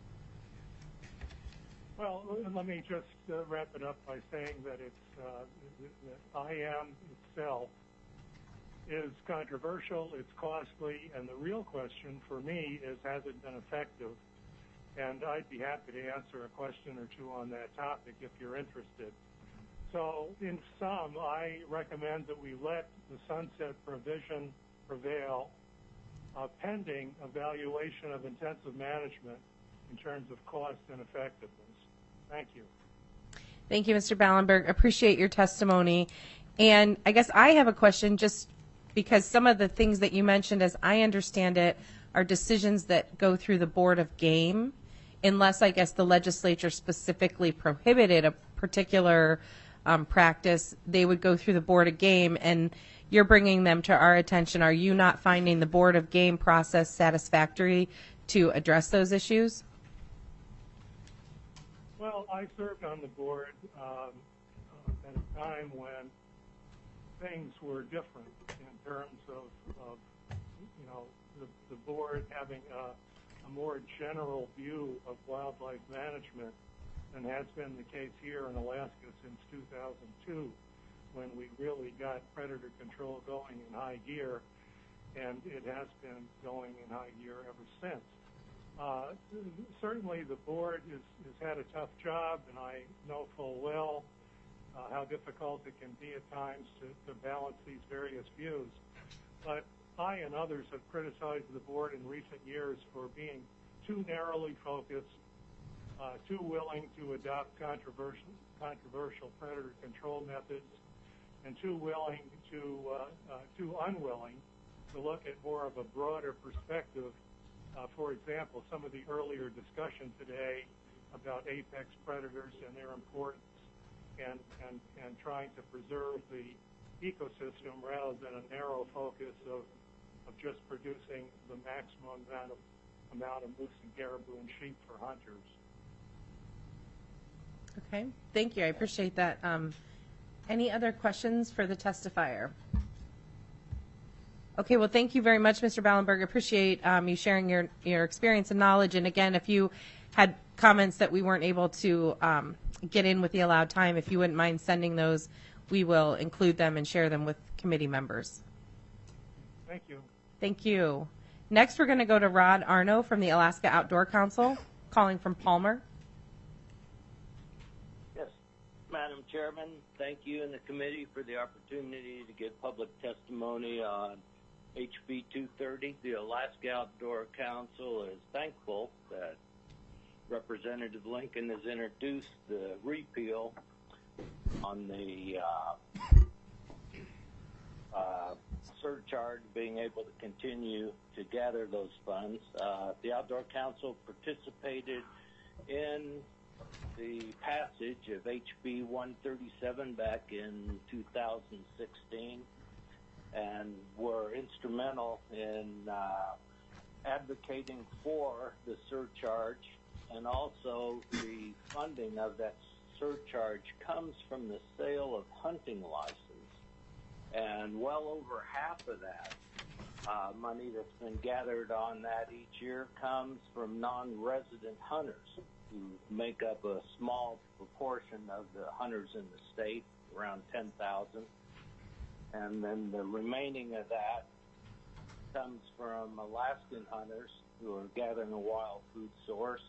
Well, let me just uh, wrap it up by saying that it's uh, that I M itself is controversial, it's costly, and the real question for me is, has it been effective? And I'd be happy to answer a question or two on that topic if you're interested. So in sum, I recommend that we let the sunset provision prevail uh, pending evaluation of intensive management in terms of cost and effectiveness. Thank you. Thank you, Mister Ballenberg. Appreciate your testimony. And I guess I have a question, just because some of the things that you mentioned, as I understand it, are decisions that go through the Board of Game, unless I guess the legislature specifically prohibited a particular um, practice, they would go through the Board of Game, and you're bringing them to our attention. Are you not finding the Board of Game process satisfactory to address those issues? Well, I served on the board um, at a time when things were different in terms of, of you know, the, the board having a, a more general view of wildlife management than has been the case here in Alaska since two thousand two, when we really got predator control going in high gear, and it has been going in high gear ever since. Uh, certainly the board is, has had a tough job, and I know full well uh, how difficult it can be at times to, to balance these various views. But I and others have criticized the board in recent years for being too narrowly focused, uh, too willing to adopt controversial, controversial predator control methods, and too willing to, uh, uh, too unwilling to look at more of a broader perspective. Uh, for example, some of the earlier discussion today about apex predators and their importance, and, and, and trying to preserve the ecosystem rather than a narrow focus of, of just producing the maximum amount of, amount of moose and caribou and sheep for hunters. Okay, thank you. I appreciate that. Um, any other questions for the testifier? Okay, well, thank you very much, Mister Ballenberg. Appreciate um, you sharing your, your experience and knowledge. And again, if you had comments that we weren't able to um, get in with the allowed time, if you wouldn't mind sending those, we will include them and share them with committee members. Thank you. Thank you. Next, we're going to go to Rod Arno from the Alaska Outdoor Council, calling from Palmer. Yes, Madam Chairman, thank you and the committee for the opportunity to give public testimony on H B two thirty. The Alaska Outdoor Council is thankful that Representative Lincoln has introduced the repeal on the uh, uh, surcharge, being able to continue to gather those funds. Uh, the Outdoor Council participated in the passage of H B one thirty-seven back in two thousand sixteen, and were instrumental in uh, advocating for the surcharge, and also the funding of that surcharge comes from the sale of hunting license, and well over half of that uh, money that's been gathered on that each year comes from non-resident hunters, who make up a small proportion of the hunters in the state, around ten thousand. And then the remaining of that comes from Alaskan hunters who are gathering a wild food source.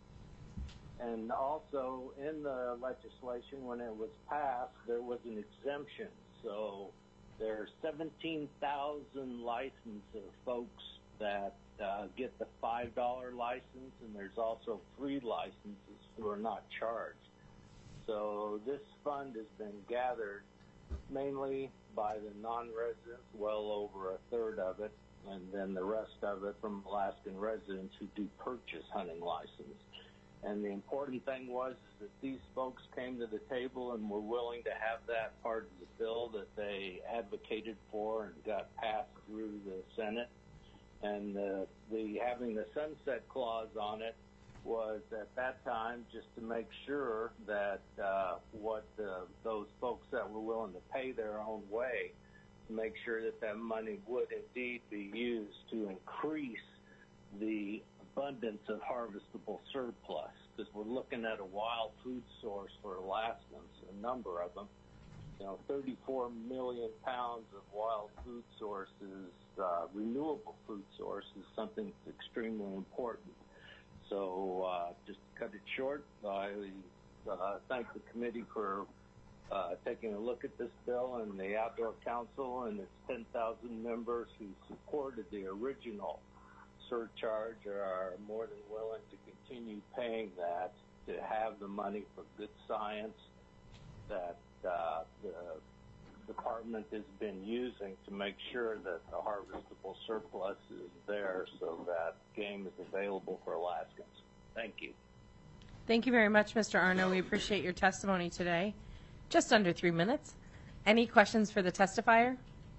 And also in the legislation, when it was passed, there was an exemption. So there are seventeen thousand licenses of folks that uh, get the five dollar license, and there's also free licenses who are not charged. So this fund has been gathered mainly by the non-residents, well over a third of it, and then the rest of it from Alaskan residents who do purchase hunting license. And the important thing was is that these folks came to the table and were willing to have that part of the bill that they advocated for and got passed through the Senate. And the, the having the sunset clause on it was at that time just to make sure that uh, what uh, those folks that were willing to pay their own way, to make sure that that money would indeed be used to increase the abundance of harvestable surplus, because we're looking at a wild food source for Alaskans, a number of them. You know, thirty-four million pounds of wild food sources, uh, renewable food source, is something that's extremely important. So uh, just to cut it short, I uh, thank the committee for uh, taking a look at this bill, and the Outdoor Council and its ten thousand members who supported the original surcharge are more than willing to continue paying that, to have the money for good science that uh, the department has been using to make sure that the harvestable surplus is there so that game is available for Alaskans. Thank you. Thank you very much, Mister Arno. We appreciate your testimony today. Just under three minutes. Any questions for the testifier?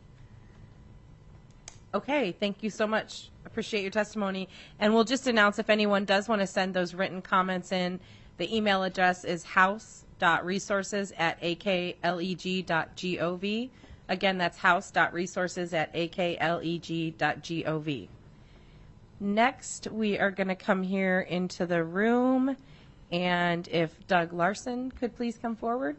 Okay, thank you so much. Appreciate your testimony. And we'll just announce if anyone does want to send those written comments in, the email address is house dot resources at a k leg dot gov. Again, that's house.resources at akleg dot gov. Next, we are going to come here into the room, and if Doug Larson could please come forward.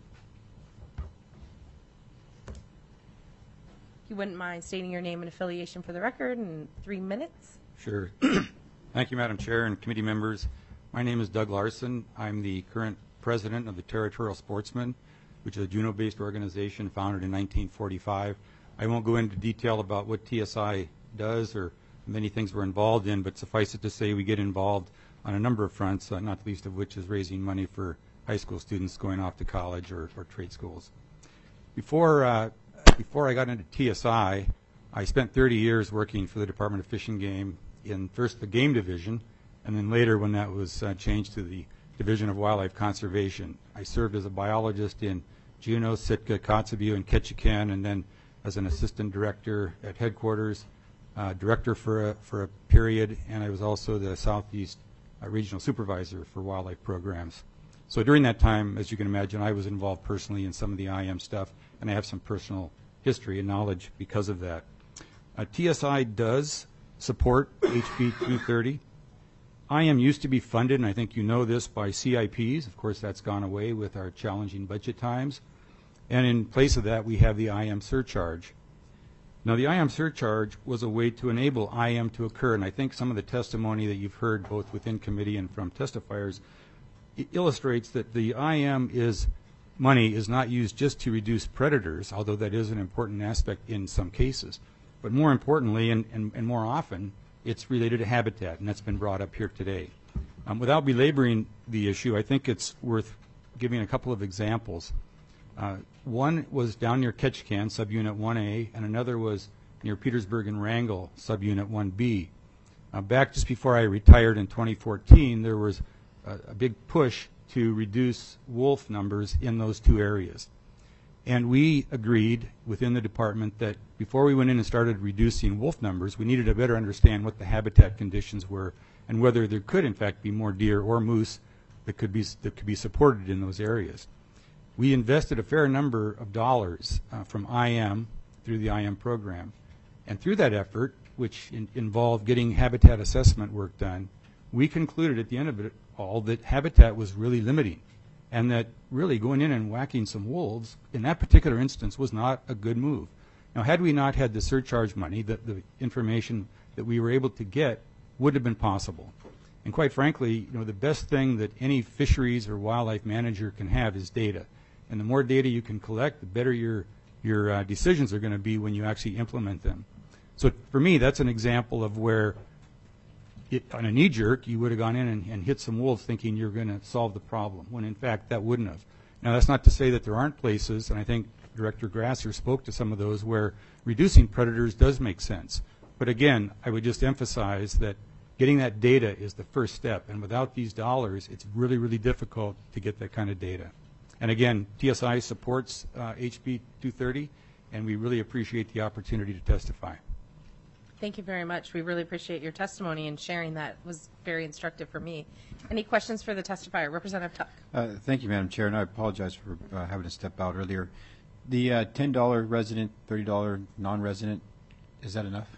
If you wouldn't mind stating your name and affiliation for the record in three minutes. Sure. Thank you, Madam Chair and committee members. My name is Doug Larson. I'm the current president of the Territorial Sportsmen, which is a Juneau-based organization founded in nineteen forty-five. I won't go into detail about what T S I does or many things we're involved in, but suffice it to say we get involved on a number of fronts, uh, not least of which is raising money for high school students going off to college or, or trade schools. Before, uh, before I got into T S I, I spent thirty years working for the Department of Fish and Game in first the game division, and then later when that was uh, changed to the Division of Wildlife Conservation. I served as a biologist in Juneau, Sitka, Kotzebue, and Ketchikan, and then as an assistant director at headquarters, uh, director for a, for a period, and I was also the Southeast uh, regional supervisor for wildlife programs. So during that time, as you can imagine, I was involved personally in some of the I M stuff, and I have some personal history and knowledge because of that. Uh, T S I does support H B two thirty. I M used to be funded, and I think you know this, by C I Ps. Of course, that's gone away with our challenging budget times. And in place of that, we have the I M surcharge. Now, the I M surcharge was a way to enable I M to occur, and I think some of the testimony that you've heard both within committee and from testifiers illustrates that the I M is money is not used just to reduce predators, although that is an important aspect in some cases. But more importantly, and, and, and more often, it's related to habitat, and that's been brought up here today. Um, without belaboring the issue, I think it's worth giving a couple of examples. Uh, one was down near Ketchikan, subunit one A, and another was near Petersburg and Wrangell, subunit one B. Uh, back just before I retired in twenty fourteen, there was a, a big push to reduce wolf numbers in those two areas. And we agreed within the department that before we went in and started reducing wolf numbers, we needed to better understand what the habitat conditions were and whether there could, in fact, be more deer or moose that could be, that could be supported in those areas. We invested a fair number of dollars uh, from I M through the I M program. And through that effort, which in, involved getting habitat assessment work done, we concluded at the end of it all that habitat was really limiting, and that really going in and whacking some wolves in that particular instance was not a good move. Now, had we not had the surcharge money, the, the information that we were able to get would have been possible. And quite frankly, you know, the best thing that any fisheries or wildlife manager can have is data. And the more data you can collect, the better your, your uh, decisions are going to be when you actually implement them. So for me, that's an example of where it, on a knee-jerk, you would have gone in and, and hit some wolves thinking you're going to solve the problem, when in fact that wouldn't have. Now, that's not to say that there aren't places, and I think Director Grasser spoke to some of those, where reducing predators does make sense. But again, I would just emphasize that getting that data is the first step, and without these dollars, it's really, really difficult to get that kind of data. And again, T S I supports uh, H B two thirty, and we really appreciate the opportunity to testify. Thank you very much. We really appreciate your testimony, and sharing that was very instructive for me. Any questions for the testifier? Representative Tuck. Uh, thank you, Madam Chair, and I apologize for uh, having to step out earlier. The uh, ten dollar resident, thirty dollar non-resident, is that enough?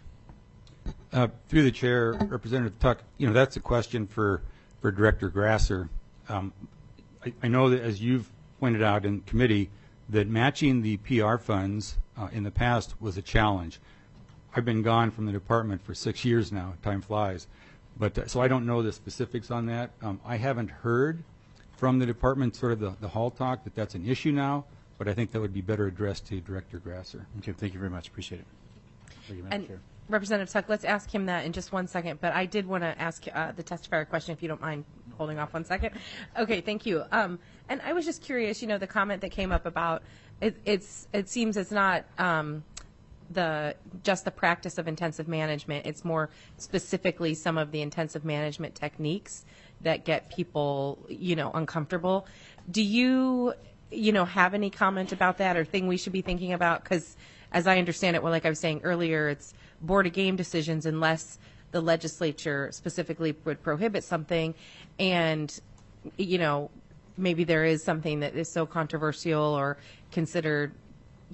Uh, through the chair, Representative Tuck, you know, that's a question for, for Director Grasser. Um, I, I know that, as you've pointed out in committee, that matching the P R funds uh, in the past was a challenge. I've been gone from the department for six years now. Time flies. But uh, so I don't know the specifics on that. Um, I haven't heard from the department sort of the, the hall talk that that's an issue now, but I think that would be better addressed to Director Grasser. Okay, thank you very much. Appreciate it. Thank you, Madam And Chair. Representative Tuck, let's ask him that in just one second, but I did want to ask uh, the testifier a question, if you don't mind holding off one second. Okay, thank you. Um, and I was just curious, you know, the comment that came up about it, it's, it seems it's not um, the just the practice of intensive management. It's more specifically some of the intensive management techniques that get people, you know, uncomfortable. Do you, you know, have any comment about that or thing we should be thinking about? Because as I understand it, well, like I was saying earlier, it's Board of Game decisions unless the legislature specifically would prohibit something, and, you know, maybe there is something that is so controversial or considered,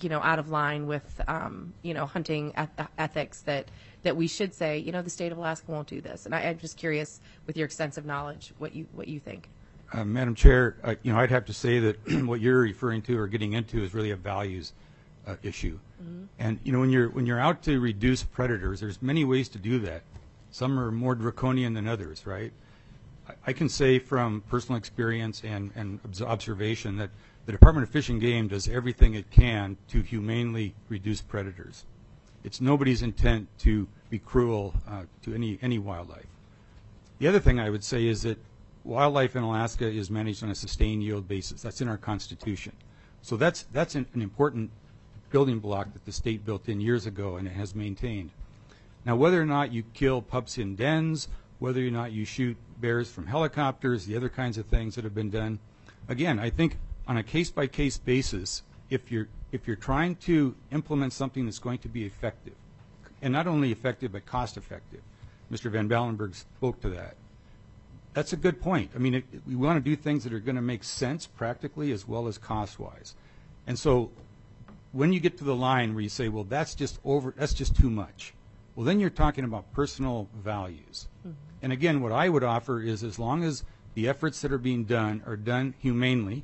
you know, out of line with, um, you know, hunting eth- ethics that, that we should say, you know, the state of Alaska won't do this. And I, I'm just curious, with your extensive knowledge, what you what you think. Uh, Madam Chair, uh, you know, I'd have to say that what you're referring to or getting into is really a values uh, issue. Mm-hmm. And you know, when you're when you're out to reduce predators, there's many ways to do that. Some are more draconian than others, right? I, I can say from personal experience and and observation that the Department of Fish and Game does everything it can to humanely reduce predators. It's nobody's intent to be cruel uh, to any any wildlife. The other thing I would say is that wildlife in Alaska is managed on a sustained yield basis. That's in our Constitution. So that's that's an, an important building block that the state built in years ago, and it has maintained. Now, whether or not you kill pups in dens, whether or not you shoot bears from helicopters, the other kinds of things that have been done, again, I think on a case-by-case basis, if you're if you're trying to implement something that's going to be effective, and not only effective but cost-effective, Mister Van Ballenberg spoke to that. That's a good point. I mean, it, we want to do things that are going to make sense practically as well as cost-wise. And so when you get to the line where you say, well, that's just over, that's just too much, well, then you're talking about personal values. Mm-hmm. And again, what I would offer is as long as the efforts that are being done are done humanely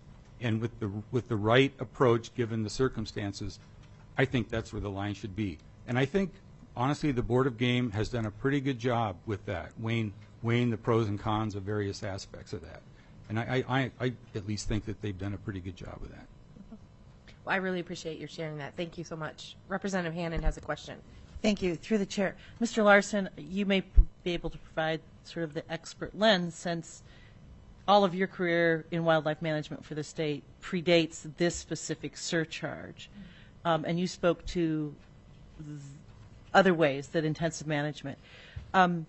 and with the with the right approach given the circumstances, I think that's where the line should be. And I think, honestly, the Board of Game has done a pretty good job with that, weighing, weighing the pros and cons of various aspects of that. And I, I, I at least think that they've done a pretty good job with that. Well, I really appreciate your sharing that. Thank you so much. Representative Hannon has a question. Thank you. Through the chair. Mister Larson, you may be able to provide sort of the expert lens, since all of your career in wildlife management for the state predates this specific surcharge. Um, and you spoke to th- other ways that intensive management. Um,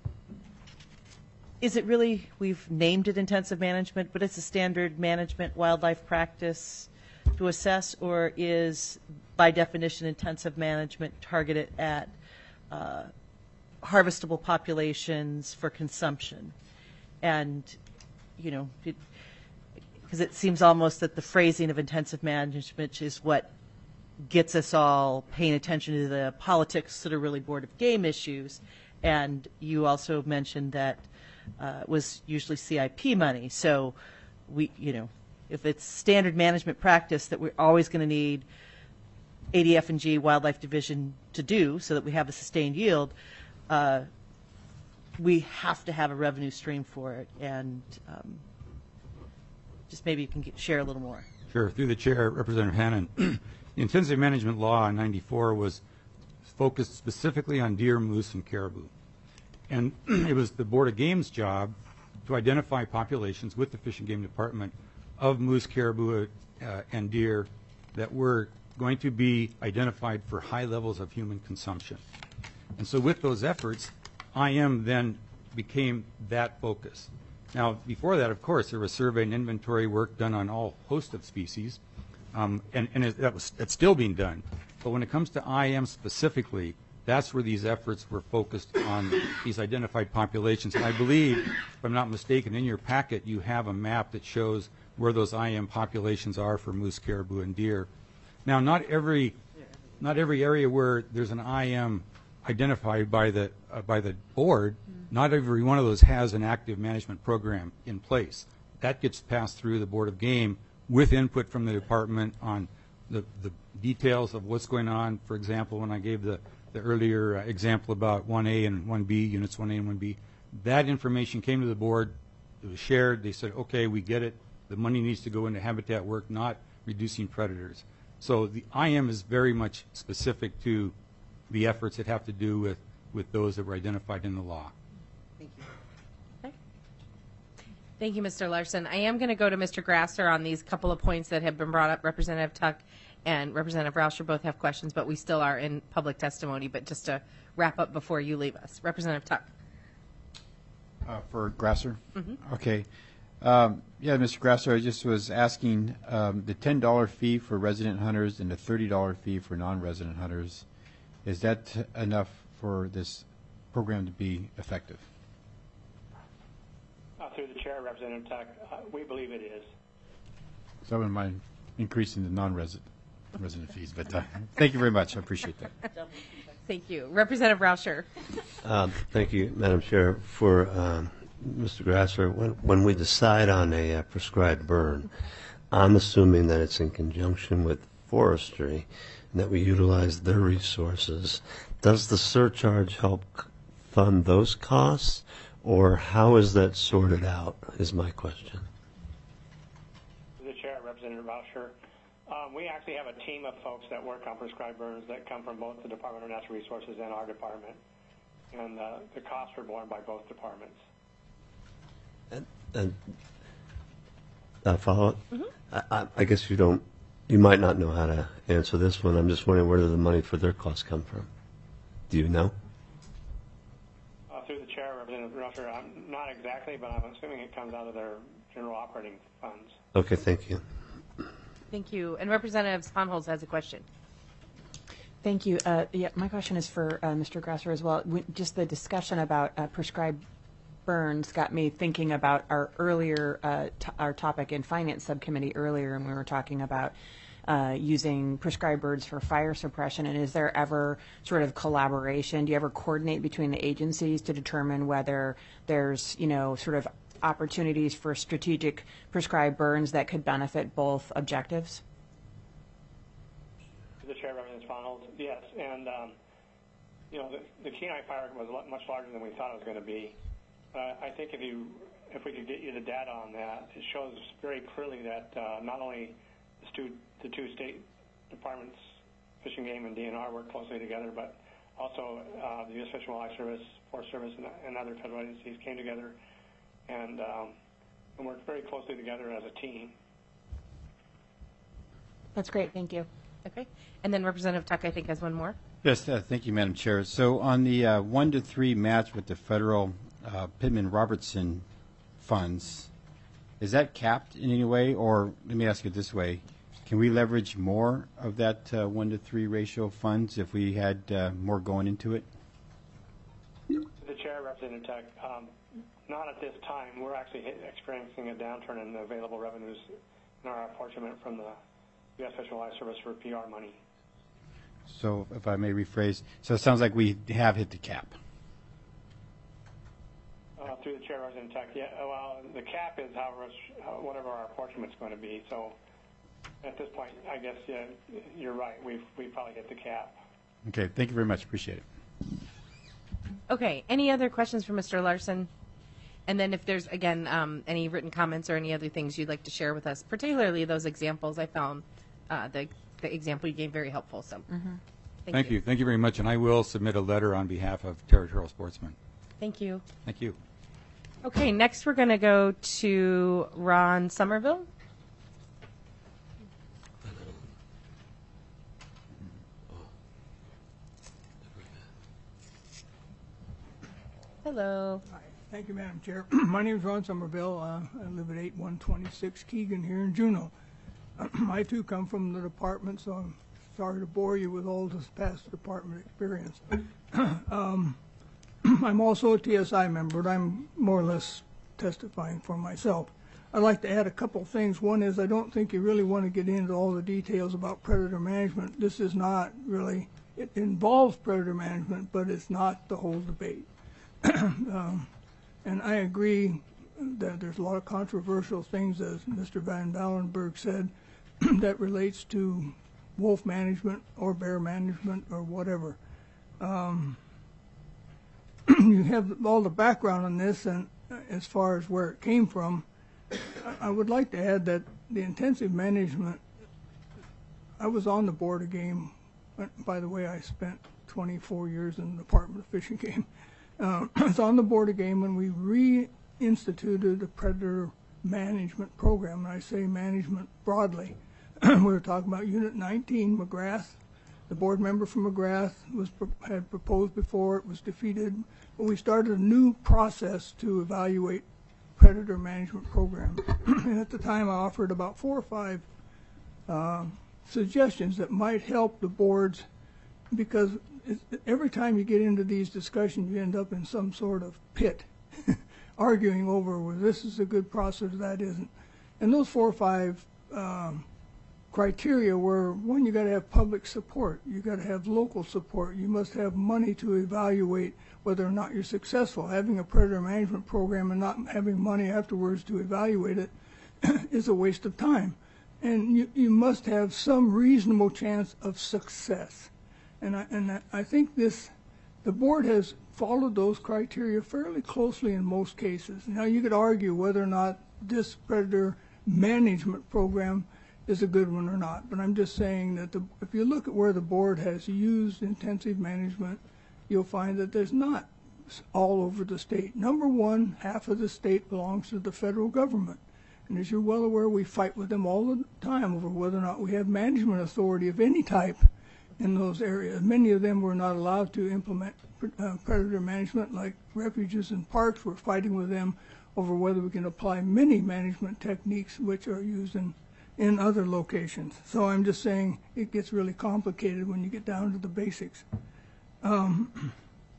is it really, we've named it intensive management, but it's a standard management wildlife practice to assess, or is, by definition, intensive management targeted at uh, harvestable populations for consumption? And, you know, because it, it seems almost that the phrasing of intensive management is what gets us all paying attention to the politics that are really Board of Game issues. And you also mentioned that uh, it was usually C I P money. So we, you know, if it's standard management practice that we're always going to need A D F and G Wildlife Division to do so that we have a sustained yield, uh, we have to have a revenue stream for it. And um, just maybe you can get, share a little more. Sure. Through the chair, Representative Hannon, the intensive management law in ninety-four was focused specifically on deer, moose, and caribou. And it was the Board of Game's job to identify populations with the Fish and Game Department of moose, caribou, uh, and deer that were going to be identified for high levels of human consumption. And so with those efforts, I M then became that focus. Now, before that, of course, there was survey and inventory work done on all host of species, um, and, and it, that was that's still being done. But when it comes to I M specifically, that's where these efforts were focused on these identified populations. And I believe, if I'm not mistaken, in your packet you have a map that shows where those I M populations are for moose, caribou, and deer. Now, not every, not every area where there's an I M identified by the uh, by the board, mm-hmm. not every one of those has an active management program in place. That gets passed through the Board of Game with input from the department on the, the details of what's going on. For example, when I gave the, the earlier uh, example about one A and one B, units one A and one B, that information came to the board, it was shared, they said, okay, we get it, the money needs to go into habitat work, not reducing predators. So the I M is very much specific to the efforts that have to do with, with those that were identified in the law. Thank you. Okay. Thank you, Mister Larson. I am going to go to Mister Grasser on these couple of points that have been brought up. Representative Tuck and Representative Rauscher both have questions, but we still are in public testimony. But just to wrap up before you leave us, Representative Tuck. Uh, for Grasser? Mm-hmm. Okay. Um, yeah, Mister Grasser, I just was asking um, the ten dollar fee for resident hunters and the thirty dollar fee for non-resident hunters. Is that enough for this program to be effective? Uh, through the chair, Representative Tuck, uh, we believe it is. So I wouldn't mind increasing the non-resident. resident fees, but uh, thank you very much. I appreciate that. Thank you. Representative Rauscher. Uh, Thank you, Madam Chair. For um, Mister Grasser, when, when we decide on a uh, prescribed burn, I'm assuming that it's in conjunction with forestry and that we utilize their resources. Does the surcharge help c- fund those costs, or how is that sorted out, is my question. The Chair, Representative Rauscher. Um, we actually have a team of folks that work on prescribed burns that come from both the Department of Natural Resources and our department, and uh, the costs are borne by both departments. And, and uh, follow up? Mm-hmm. I, I, I guess you don't, you might not know how to answer this one. I'm just wondering where does the money for their costs come from? Do you know? Uh, through the Chair, Representative Rauscher, I'm not exactly, but I'm assuming it comes out of their general operating funds. Okay, thank you. Thank you. And Representative Sponholz has a question. Thank you. Uh, yeah, my question is for uh, Mister Grasser as well. We, just the discussion about uh, prescribed burns got me thinking about our earlier uh, t- our topic in Finance Subcommittee earlier, and we were talking about uh, using prescribed burns for fire suppression. And is there ever sort of collaboration? Do you ever coordinate between the agencies to determine whether there's, you know, sort of opportunities for strategic prescribed burns that could benefit both objectives? The Chair, Representative Sponholz, yes, and um, you know the, the Kenai fire was a lot, much larger than we thought it was going to be. Uh, I think if you if we could get you the data on that, it shows very clearly that uh, not only the two, the two state departments, Fish and Game and D N R, work closely together, but also uh, the U S Fish and Wildlife Service, Forest Service, and, and other federal agencies came together and, um, and worked very closely together as a team. That's great. Thank you. Okay. And then Representative Tuck, I think, has one more. Yes, uh, thank you, Madam Chair. So on the uh, one to three match with the federal uh, Pittman-Robertson funds, is that capped in any way? Or let me ask it this way. Can we leverage more of that uh, one to three ratio of funds if we had uh, more going into it? To the Chair, Representative Tuck, um, not at this time. We're actually hit, experiencing a downturn in the available revenues in our apportionment from the U S Fish and Wildlife Service for P R money. So if I may rephrase, so it sounds like we have hit the cap. Uh, through the Chair, Representative Tuck, yeah, well, the cap is however, uh, whatever our apportionment's going to be. So at this point, I guess, yeah, you're right. We've, we've probably hit the cap. Okay, thank you very much. Appreciate it. Okay. Any other questions for Mister Larson? And then if there's, again, um, any written comments or any other things you'd like to share with us, particularly those examples I found, uh, the, the example you gave very helpful. So Mm-hmm. thank, Thank you. you. Thank you very much. And I will submit a letter on behalf of Territorial Sportsmen. Thank you. Thank you. Okay, next we're going to go to Ron Somerville. Hello. Hi. Thank you, Madam Chair. My name is Ron Somerville. Uh, I live at eight one twenty-six Keegan here in Juneau. I, too, come from the department, so I'm sorry to bore you with all this past department experience. um, I'm also a T S I member, but I'm more or less testifying for myself. I'd like to add a couple things. One is I don't think you really want to get into all the details about predator management. This is not really, it involves predator management, but it's not the whole debate. um, and I agree that there's a lot of controversial things, as Mister Van Ballenberg said, that relates to wolf management or bear management or whatever. Um, you have all the background on this, and as far as where it came from, I would like to add that the intensive management, I was on the Board of Game. By the way, I spent twenty-four years in the Department of Fish and Game. Uh, I was on the Board of Game when we reinstituted the predator management program, and I say management broadly. We were talking about Unit nineteen, McGrath. The board member from McGrath was had proposed before, it was defeated. But we started a new process to evaluate predator management program. And at the time I offered about four or five uh, suggestions that might help the boards, because it's, every time you get into these discussions you end up in some sort of pit arguing over whether this is a good process or that isn't. And those four or five um, criteria where, one, you got to have public support, you got to have local support, you must have money to evaluate whether or not you're successful. Having a predator management program and not having money afterwards to evaluate it is a waste of time. And you, you must have some reasonable chance of success. And I, and I, I think this, the board has followed those criteria fairly closely in most cases. Now, you could argue whether or not this predator management program is a good one or not, but I'm just saying that the, if you look at where the board has used intensive management, you'll find that there's not all over the state. Number one, half of the state belongs to the federal government. And as you're well aware, we fight with them all the time over whether or not we have management authority of any type in those areas. Many of them were not allowed to implement uh, predator management, like refuges and parks. We're fighting with them over whether we can apply many management techniques which are used in, in other locations. So I'm just saying it gets really complicated when you get down to the basics. Um,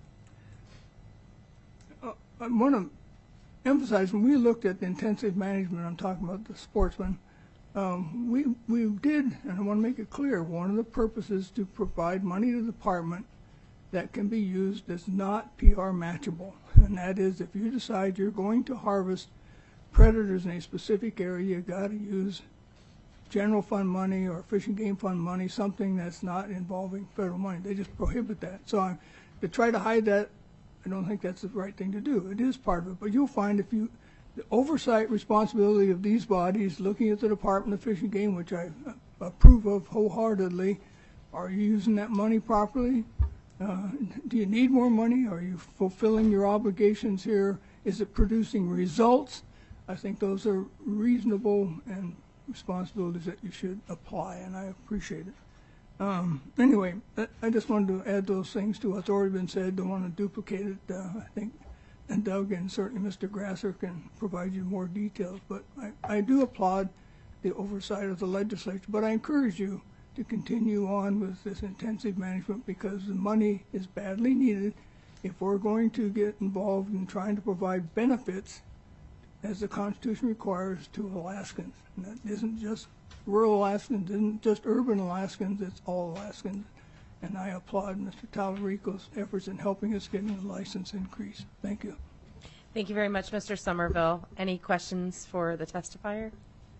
I want to emphasize, when we looked at the intensive management, I'm talking about the sportsmen, um, we, we did, and I want to make it clear, one of the purposes to provide money to the department that can be used is not P R matchable. And that is, if you decide you're going to harvest predators in a specific area, you got to use general fund money or fish and game fund money, something that's not involving federal money. They just prohibit that. So I'm, to try to hide that, I don't think that's the right thing to do. It is part of it, but you'll find if you, the oversight responsibility of these bodies, looking at the Department of Fish and Game, which I approve of wholeheartedly, are you using that money properly? Uh, do you need more money? Are you fulfilling your obligations here? Is it producing results? I think those are reasonable and responsibilities that you should apply, and I appreciate it. Um, anyway, I just wanted to add those things to what's already been said. Don't want to duplicate it. Uh, I think and Doug and certainly Mister Grasser can provide you more details, but I, I do applaud the oversight of the legislature, but I encourage you to continue on with this intensive management because the money is badly needed if we're going to get involved in trying to provide benefits as the Constitution requires to Alaskans. And that isn't just rural Alaskans, isn't just urban Alaskans, it's all Alaskans. And I applaud Mister Talarico's efforts in helping us getting the license increase. Thank you. Thank you very much, Mister Somerville. Any questions for the testifier?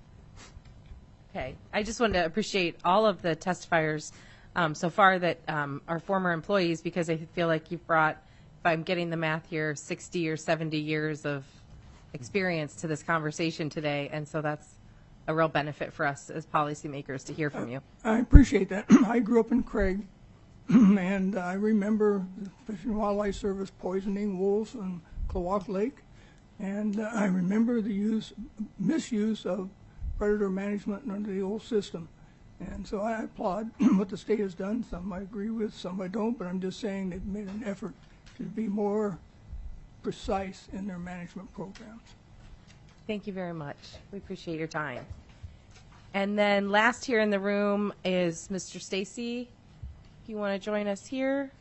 Okay. I just wanted to appreciate all of the testifiers um, so far that um, are former employees because I feel like you've brought, if I'm getting the math here, sixty or seventy years of experience to this conversation today, and so that's a real benefit for us as policymakers to hear from you. I appreciate that. I grew up in Craig, and I remember the Fish and Wildlife Service poisoning wolves on Klawock Lake, and uh, I remember the use, misuse of predator management under the old system. And so I applaud what the state has done. Some I agree with, some I don't, but I'm just saying they've made an effort to be more precise in their management programs. Thank you very much. We appreciate your time. And then last here in the room is Mister Stacy. If you want to join us here.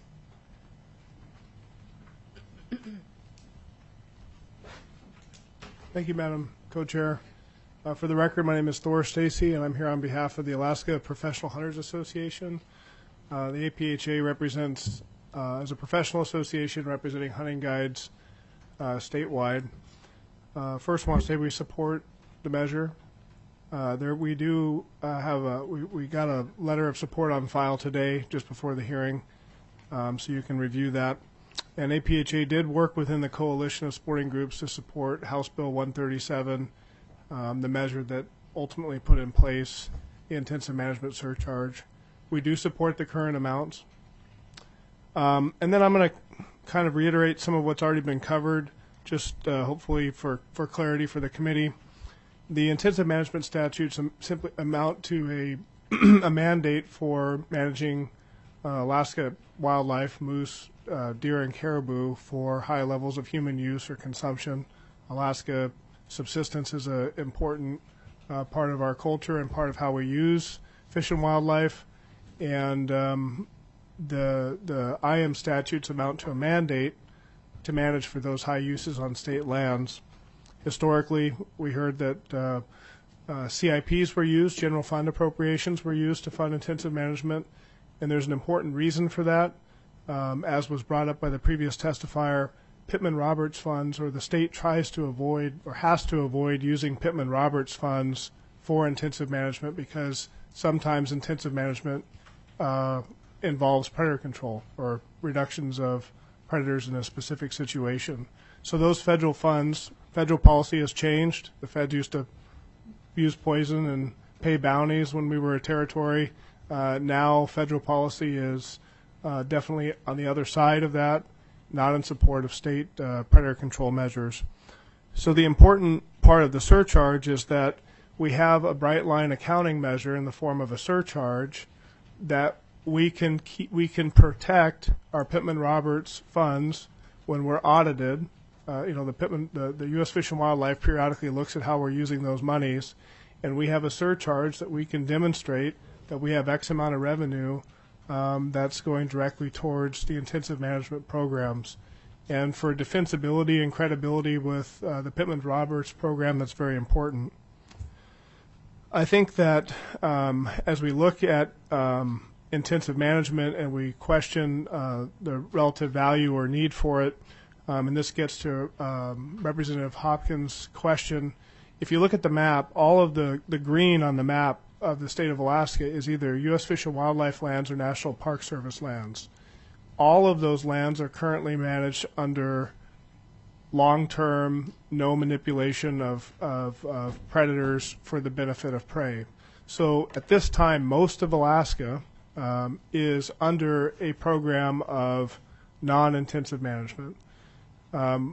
Thank you, Madam Co-Chair. Uh, for the record, my name is Thor Stacy, and I'm here on behalf of the Alaska Professional Hunters Association. Uh, the A P H A represents, uh, as a professional association, representing hunting guides uh, statewide. Uh, first, I want to say we support the measure. Uh, there, we do uh, have a we, we got a letter of support on file today, just before the hearing, um, so you can review that. And A P H A did work within the coalition of sporting groups to support House Bill one thirty-seven, um, the measure that ultimately put in place the intensive management surcharge. We do support the current amounts. Um, and then I'm going to kind of reiterate some of what's already been covered, just uh, hopefully for, for clarity for the committee. The intensive management statutes simply amount to a, a mandate for managing uh, Alaska wildlife, moose, uh, deer, and caribou for high levels of human use or consumption. Alaska subsistence is an important uh, part of our culture and part of how we use fish and wildlife. And um, the the I M statutes amount to a mandate to manage for those high uses on state lands. Historically, we heard that uh, uh, C I Ps were used, general fund appropriations were used to fund intensive management, and there's an important reason for that. Um, as was brought up by the previous testifier, Pittman-Roberts funds, or the state tries to avoid or has to avoid using Pittman-Roberts funds for intensive management because sometimes intensive management uh, involves predator control or reductions of predators in a specific situation. So those federal funds, federal policy has changed. The feds used to use poison and pay bounties when we were a territory. Uh, now federal policy is uh, definitely on the other side of that, not in support of state uh, predator control measures. So the important part of the surcharge is that we have a bright line accounting measure in the form of a surcharge that we can keep, we can protect our Pittman-Roberts funds when we're audited. Uh, you know, the Pittman, the, the U S Fish and Wildlife periodically looks at how we're using those monies, and we have a surcharge that we can demonstrate that we have X amount of revenue um, that's going directly towards the intensive management programs. And for defensibility and credibility with uh, the Pittman-Roberts program, that's very important. I think that um, as we look at um, intensive management and we question uh, the relative value or need for it, um, and this gets to um, Representative Hopkins' question, if you look at the map, all of the, the green on the map of the state of Alaska is either U S Fish and Wildlife lands or National Park Service lands. All of those lands are currently managed under long-term, no manipulation of, of, of predators for the benefit of prey. So at this time, most of Alaska um, is under a program of non-intensive management. Um,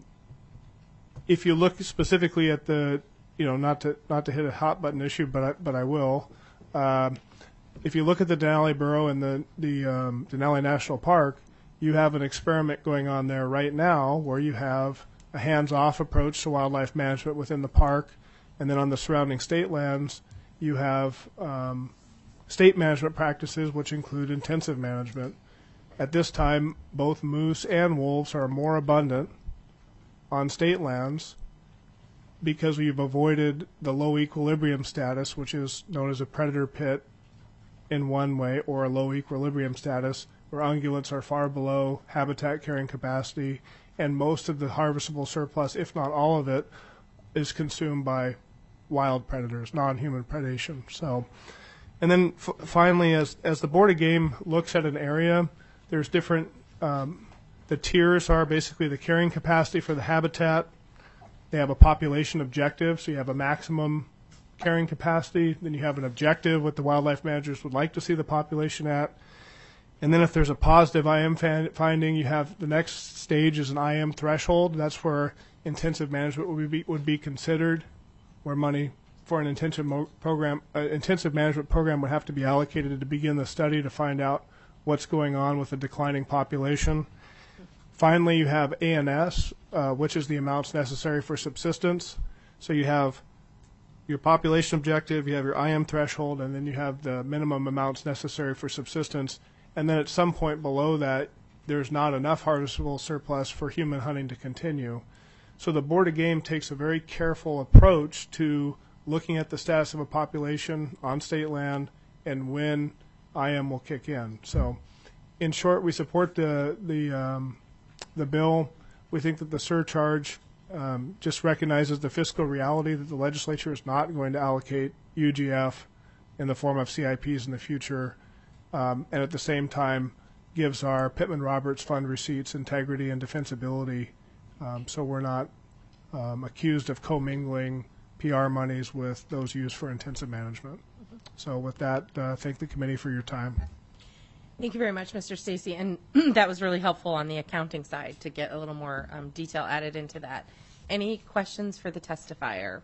if you look specifically at the, you know, not to not to hit a hot button issue, but I, but I will. Um, if you look at the Denali Borough and the the um, Denali National Park, you have an experiment going on there right now where you have a hands-off approach to wildlife management within the park, and then on the surrounding state lands, you have um, state management practices which include intensive management. At this time, both moose and wolves are more abundant on state lands because we've avoided the low equilibrium status, which is known as a predator pit in one way, or a low equilibrium status, where ungulates are far below habitat carrying capacity, and most of the harvestable surplus, if not all of it, is consumed by wild predators, non-human predation. So, and then f finally, as as the Board of Game looks at an area, there's different. Um, the tiers are basically the carrying capacity for the habitat. They have a population objective, so you have a maximum carrying capacity. Then you have an objective, what the wildlife managers would like to see the population at. And then if there's a positive I M finding, you have the next stage is an I M threshold. That's where intensive management would be, would be considered, where money for an intensive mo program, uh, intensive management program would have to be allocated to begin the study to find out what's going on with the declining population. Finally, you have A N S, uh, which is the amounts necessary for subsistence. So you have your population objective, you have your I M threshold, and then you have the minimum amounts necessary for subsistence. And then at some point below that, there's not enough harvestable surplus for human hunting to continue. So the Board of Game takes a very careful approach to looking at the status of a population on state land and when I M will kick in. So in short, we support the, the, um, the bill. We think that the surcharge um, just recognizes the fiscal reality that the legislature is not going to allocate U G F in the form of C I Ps in the future. Um, and at the same time gives our Pittman-Roberts fund receipts integrity and defensibility, um, so we're not um, accused of commingling P R monies with those used for intensive management. Mm-hmm. So with that, uh, thank the committee for your time. Thank you very much, Mister Stacy, and that was really helpful on the accounting side to get a little more um, detail added into that. Any questions for the testifier?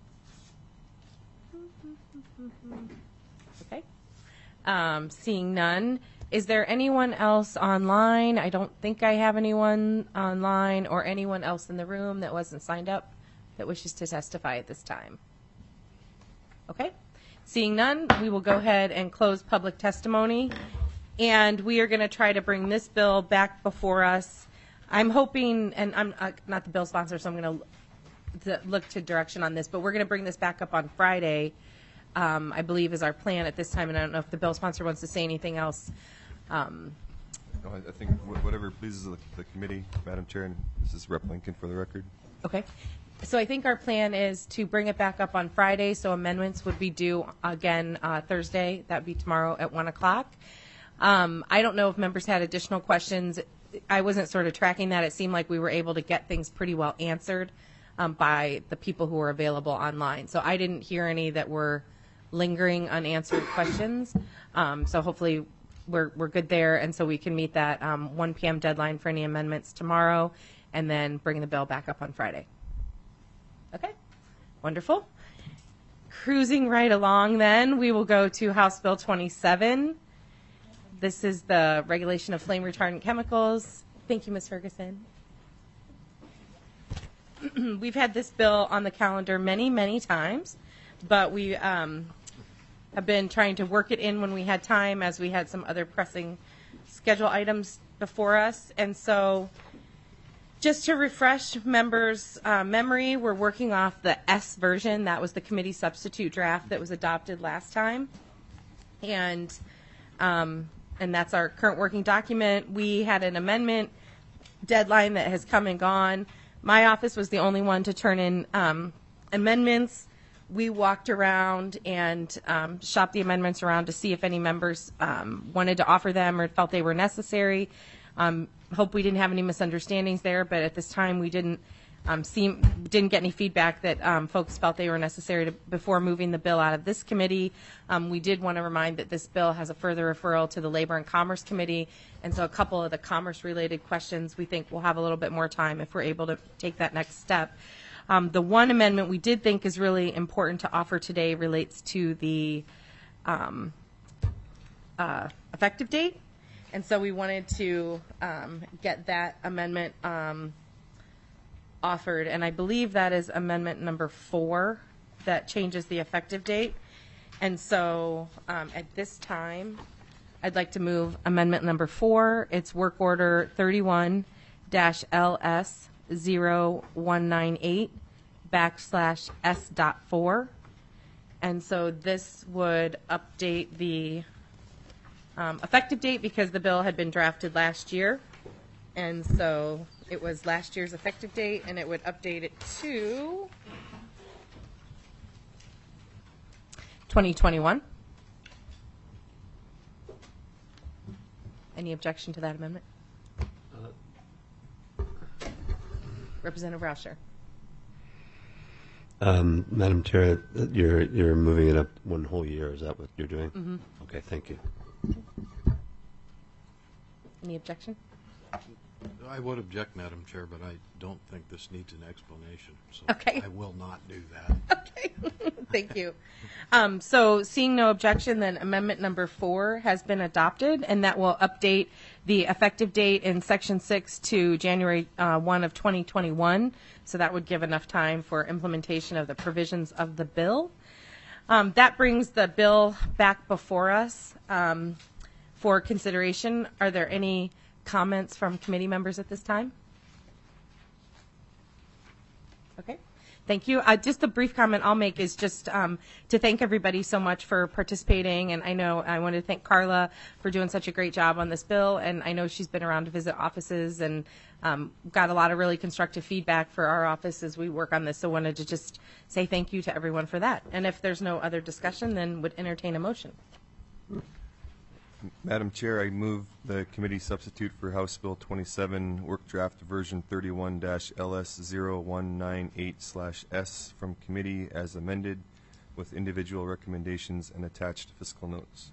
Okay. Um, seeing none, is there anyone else online? I don't think I have anyone online or anyone else in the room that wasn't signed up that wishes to testify at this time. Okay. Seeing none, we will go ahead and close public testimony. And we are going to try to bring this bill back before us. I'm hoping, and I'm uh, not the bill sponsor, so I'm going to to look to direction on this, but we're going to bring this back up on Friday, um, I believe is our plan at this time, and I don't know if the bill sponsor wants to say anything else. Um, No, I I think wh- whatever pleases the the committee, Madam Chair, and this is Rep Lincoln for the record. Okay. So I think our plan is to bring it back up on Friday, so amendments would be due again uh, Thursday. That would be tomorrow at one o'clock. Um, I don't know if members had additional questions. I wasn't sort of tracking that. It seemed like we were able to get things pretty well answered um, by the people who were available online. So I didn't hear any that were lingering unanswered questions. Um, so hopefully we're, we're good there, and so we can meet that um, one p.m. deadline for any amendments tomorrow, and then bring the bill back up on Friday. Okay, wonderful. Cruising right along then, we will go to House Bill twenty-seven. This is the regulation of flame retardant chemicals. Thank you, Miz Ferguson. We've had this bill on the calendar many, many times, but we um, have been trying to work it in when we had time, as we had some other pressing schedule items before us. And so just to refresh members' uh, memory, we're working off the S version. That was the committee substitute draft that was adopted last time. And um, and that's our current working document. We had an amendment deadline that has come and gone. My office was the only one to turn in um, amendments. We walked around and um, shopped the amendments around to see if any members um, wanted to offer them or felt they were necessary. Um, hope we didn't have any misunderstandings there, but at this time we didn't um, seem didn't get any feedback that um, folks felt they were necessary to, before moving the bill out of this committee. Um, we did want to remind that this bill has a further referral to the Labor and Commerce Committee, and so a couple of the commerce-related questions we think we'll have a little bit more time if we're able to take that next step. Um, the one amendment we did think is really important to offer today relates to the um, uh, effective date. And so we wanted to um, get that amendment um, offered. And I believe that is amendment number four that changes the effective date. And so um, at this time, I'd like to move amendment number four. It's work order thirty-one dash L S zero one nine eight backslash S dot four. And so this would update the Um, effective date because the bill had been drafted last year, and so it was last year's effective date, and it would update it to twenty twenty-one. Any objection to that amendment? Uh, Representative Rauscher. Um, Madam Chair, you're you're moving it up one whole year. Is that what you're doing? Mm-hmm. Okay, thank you. Any objection? I would object, Madam Chair, but I don't think this needs an explanation. So Okay. I will not do that. Okay, thank you. Um, so seeing no objection, then amendment number four has been adopted, and that will update the effective date in section six to January uh, first of twenty twenty-one. So that would give enough time for implementation of the provisions of the bill. Um, that brings the bill back before us um, for consideration. Are there any comments from committee members at this time? Okay, thank you. Uh, just a brief comment I'll make is just um, to thank everybody so much for participating. And I know I want to thank Carla for doing such a great job on this bill. And I know she's been around to visit offices and um, got a lot of really constructive feedback for our office as we work on this. So wanted to just say thank you to everyone for that. And if there's no other discussion, then would entertain a motion. Madam Chair, I move the committee substitute for House Bill twenty-seven, work draft version thirty-one dash L S zero one nine eight slash S from committee as amended with individual recommendations and attached fiscal notes.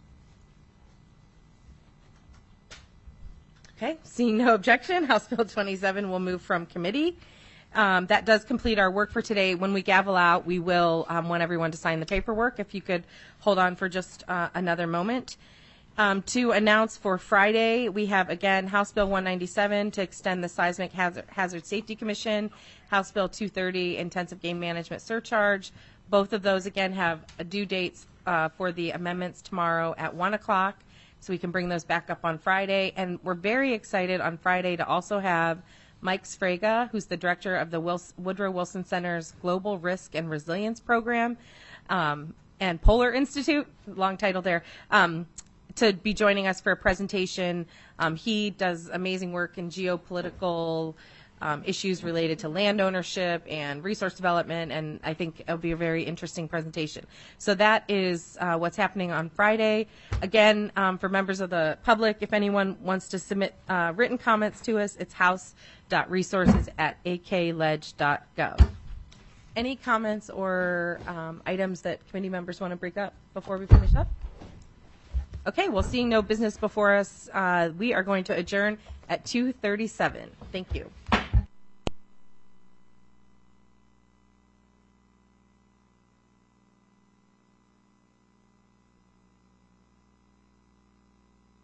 Okay, seeing no objection, House Bill twenty-seven will move from committee. Um, that does complete our work for today. When we gavel out, we will um, want everyone to sign the paperwork. If you could hold on for just uh, another moment. Um, to announce for Friday, we have, again, House Bill one ninety-seven to extend the Seismic Hazard, Hazard Safety Commission, House Bill two thirty, Intensive Game Management Surcharge. Both of those, again, have a due dates uh, for the amendments tomorrow at one o'clock, so we can bring those back up on Friday. And we're very excited on Friday to also have Mike Sfraga, who's the director of the Wils- Woodrow Wilson Center's Global Risk and Resilience Program, um, and Polar Institute, long title there, um, to be joining us for a presentation. Um, he does amazing work in geopolitical um, issues related to land ownership and resource development, and I think it'll be a very interesting presentation. So that is uh, what's happening on Friday. Again, um, for members of the public, if anyone wants to submit uh, written comments to us, it's house.resources at akledge dot gov. Any comments or um, items that committee members want to bring up before we finish up? Okay, well, seeing no business before us, uh, we are going to adjourn at two thirty-seven. Thank you.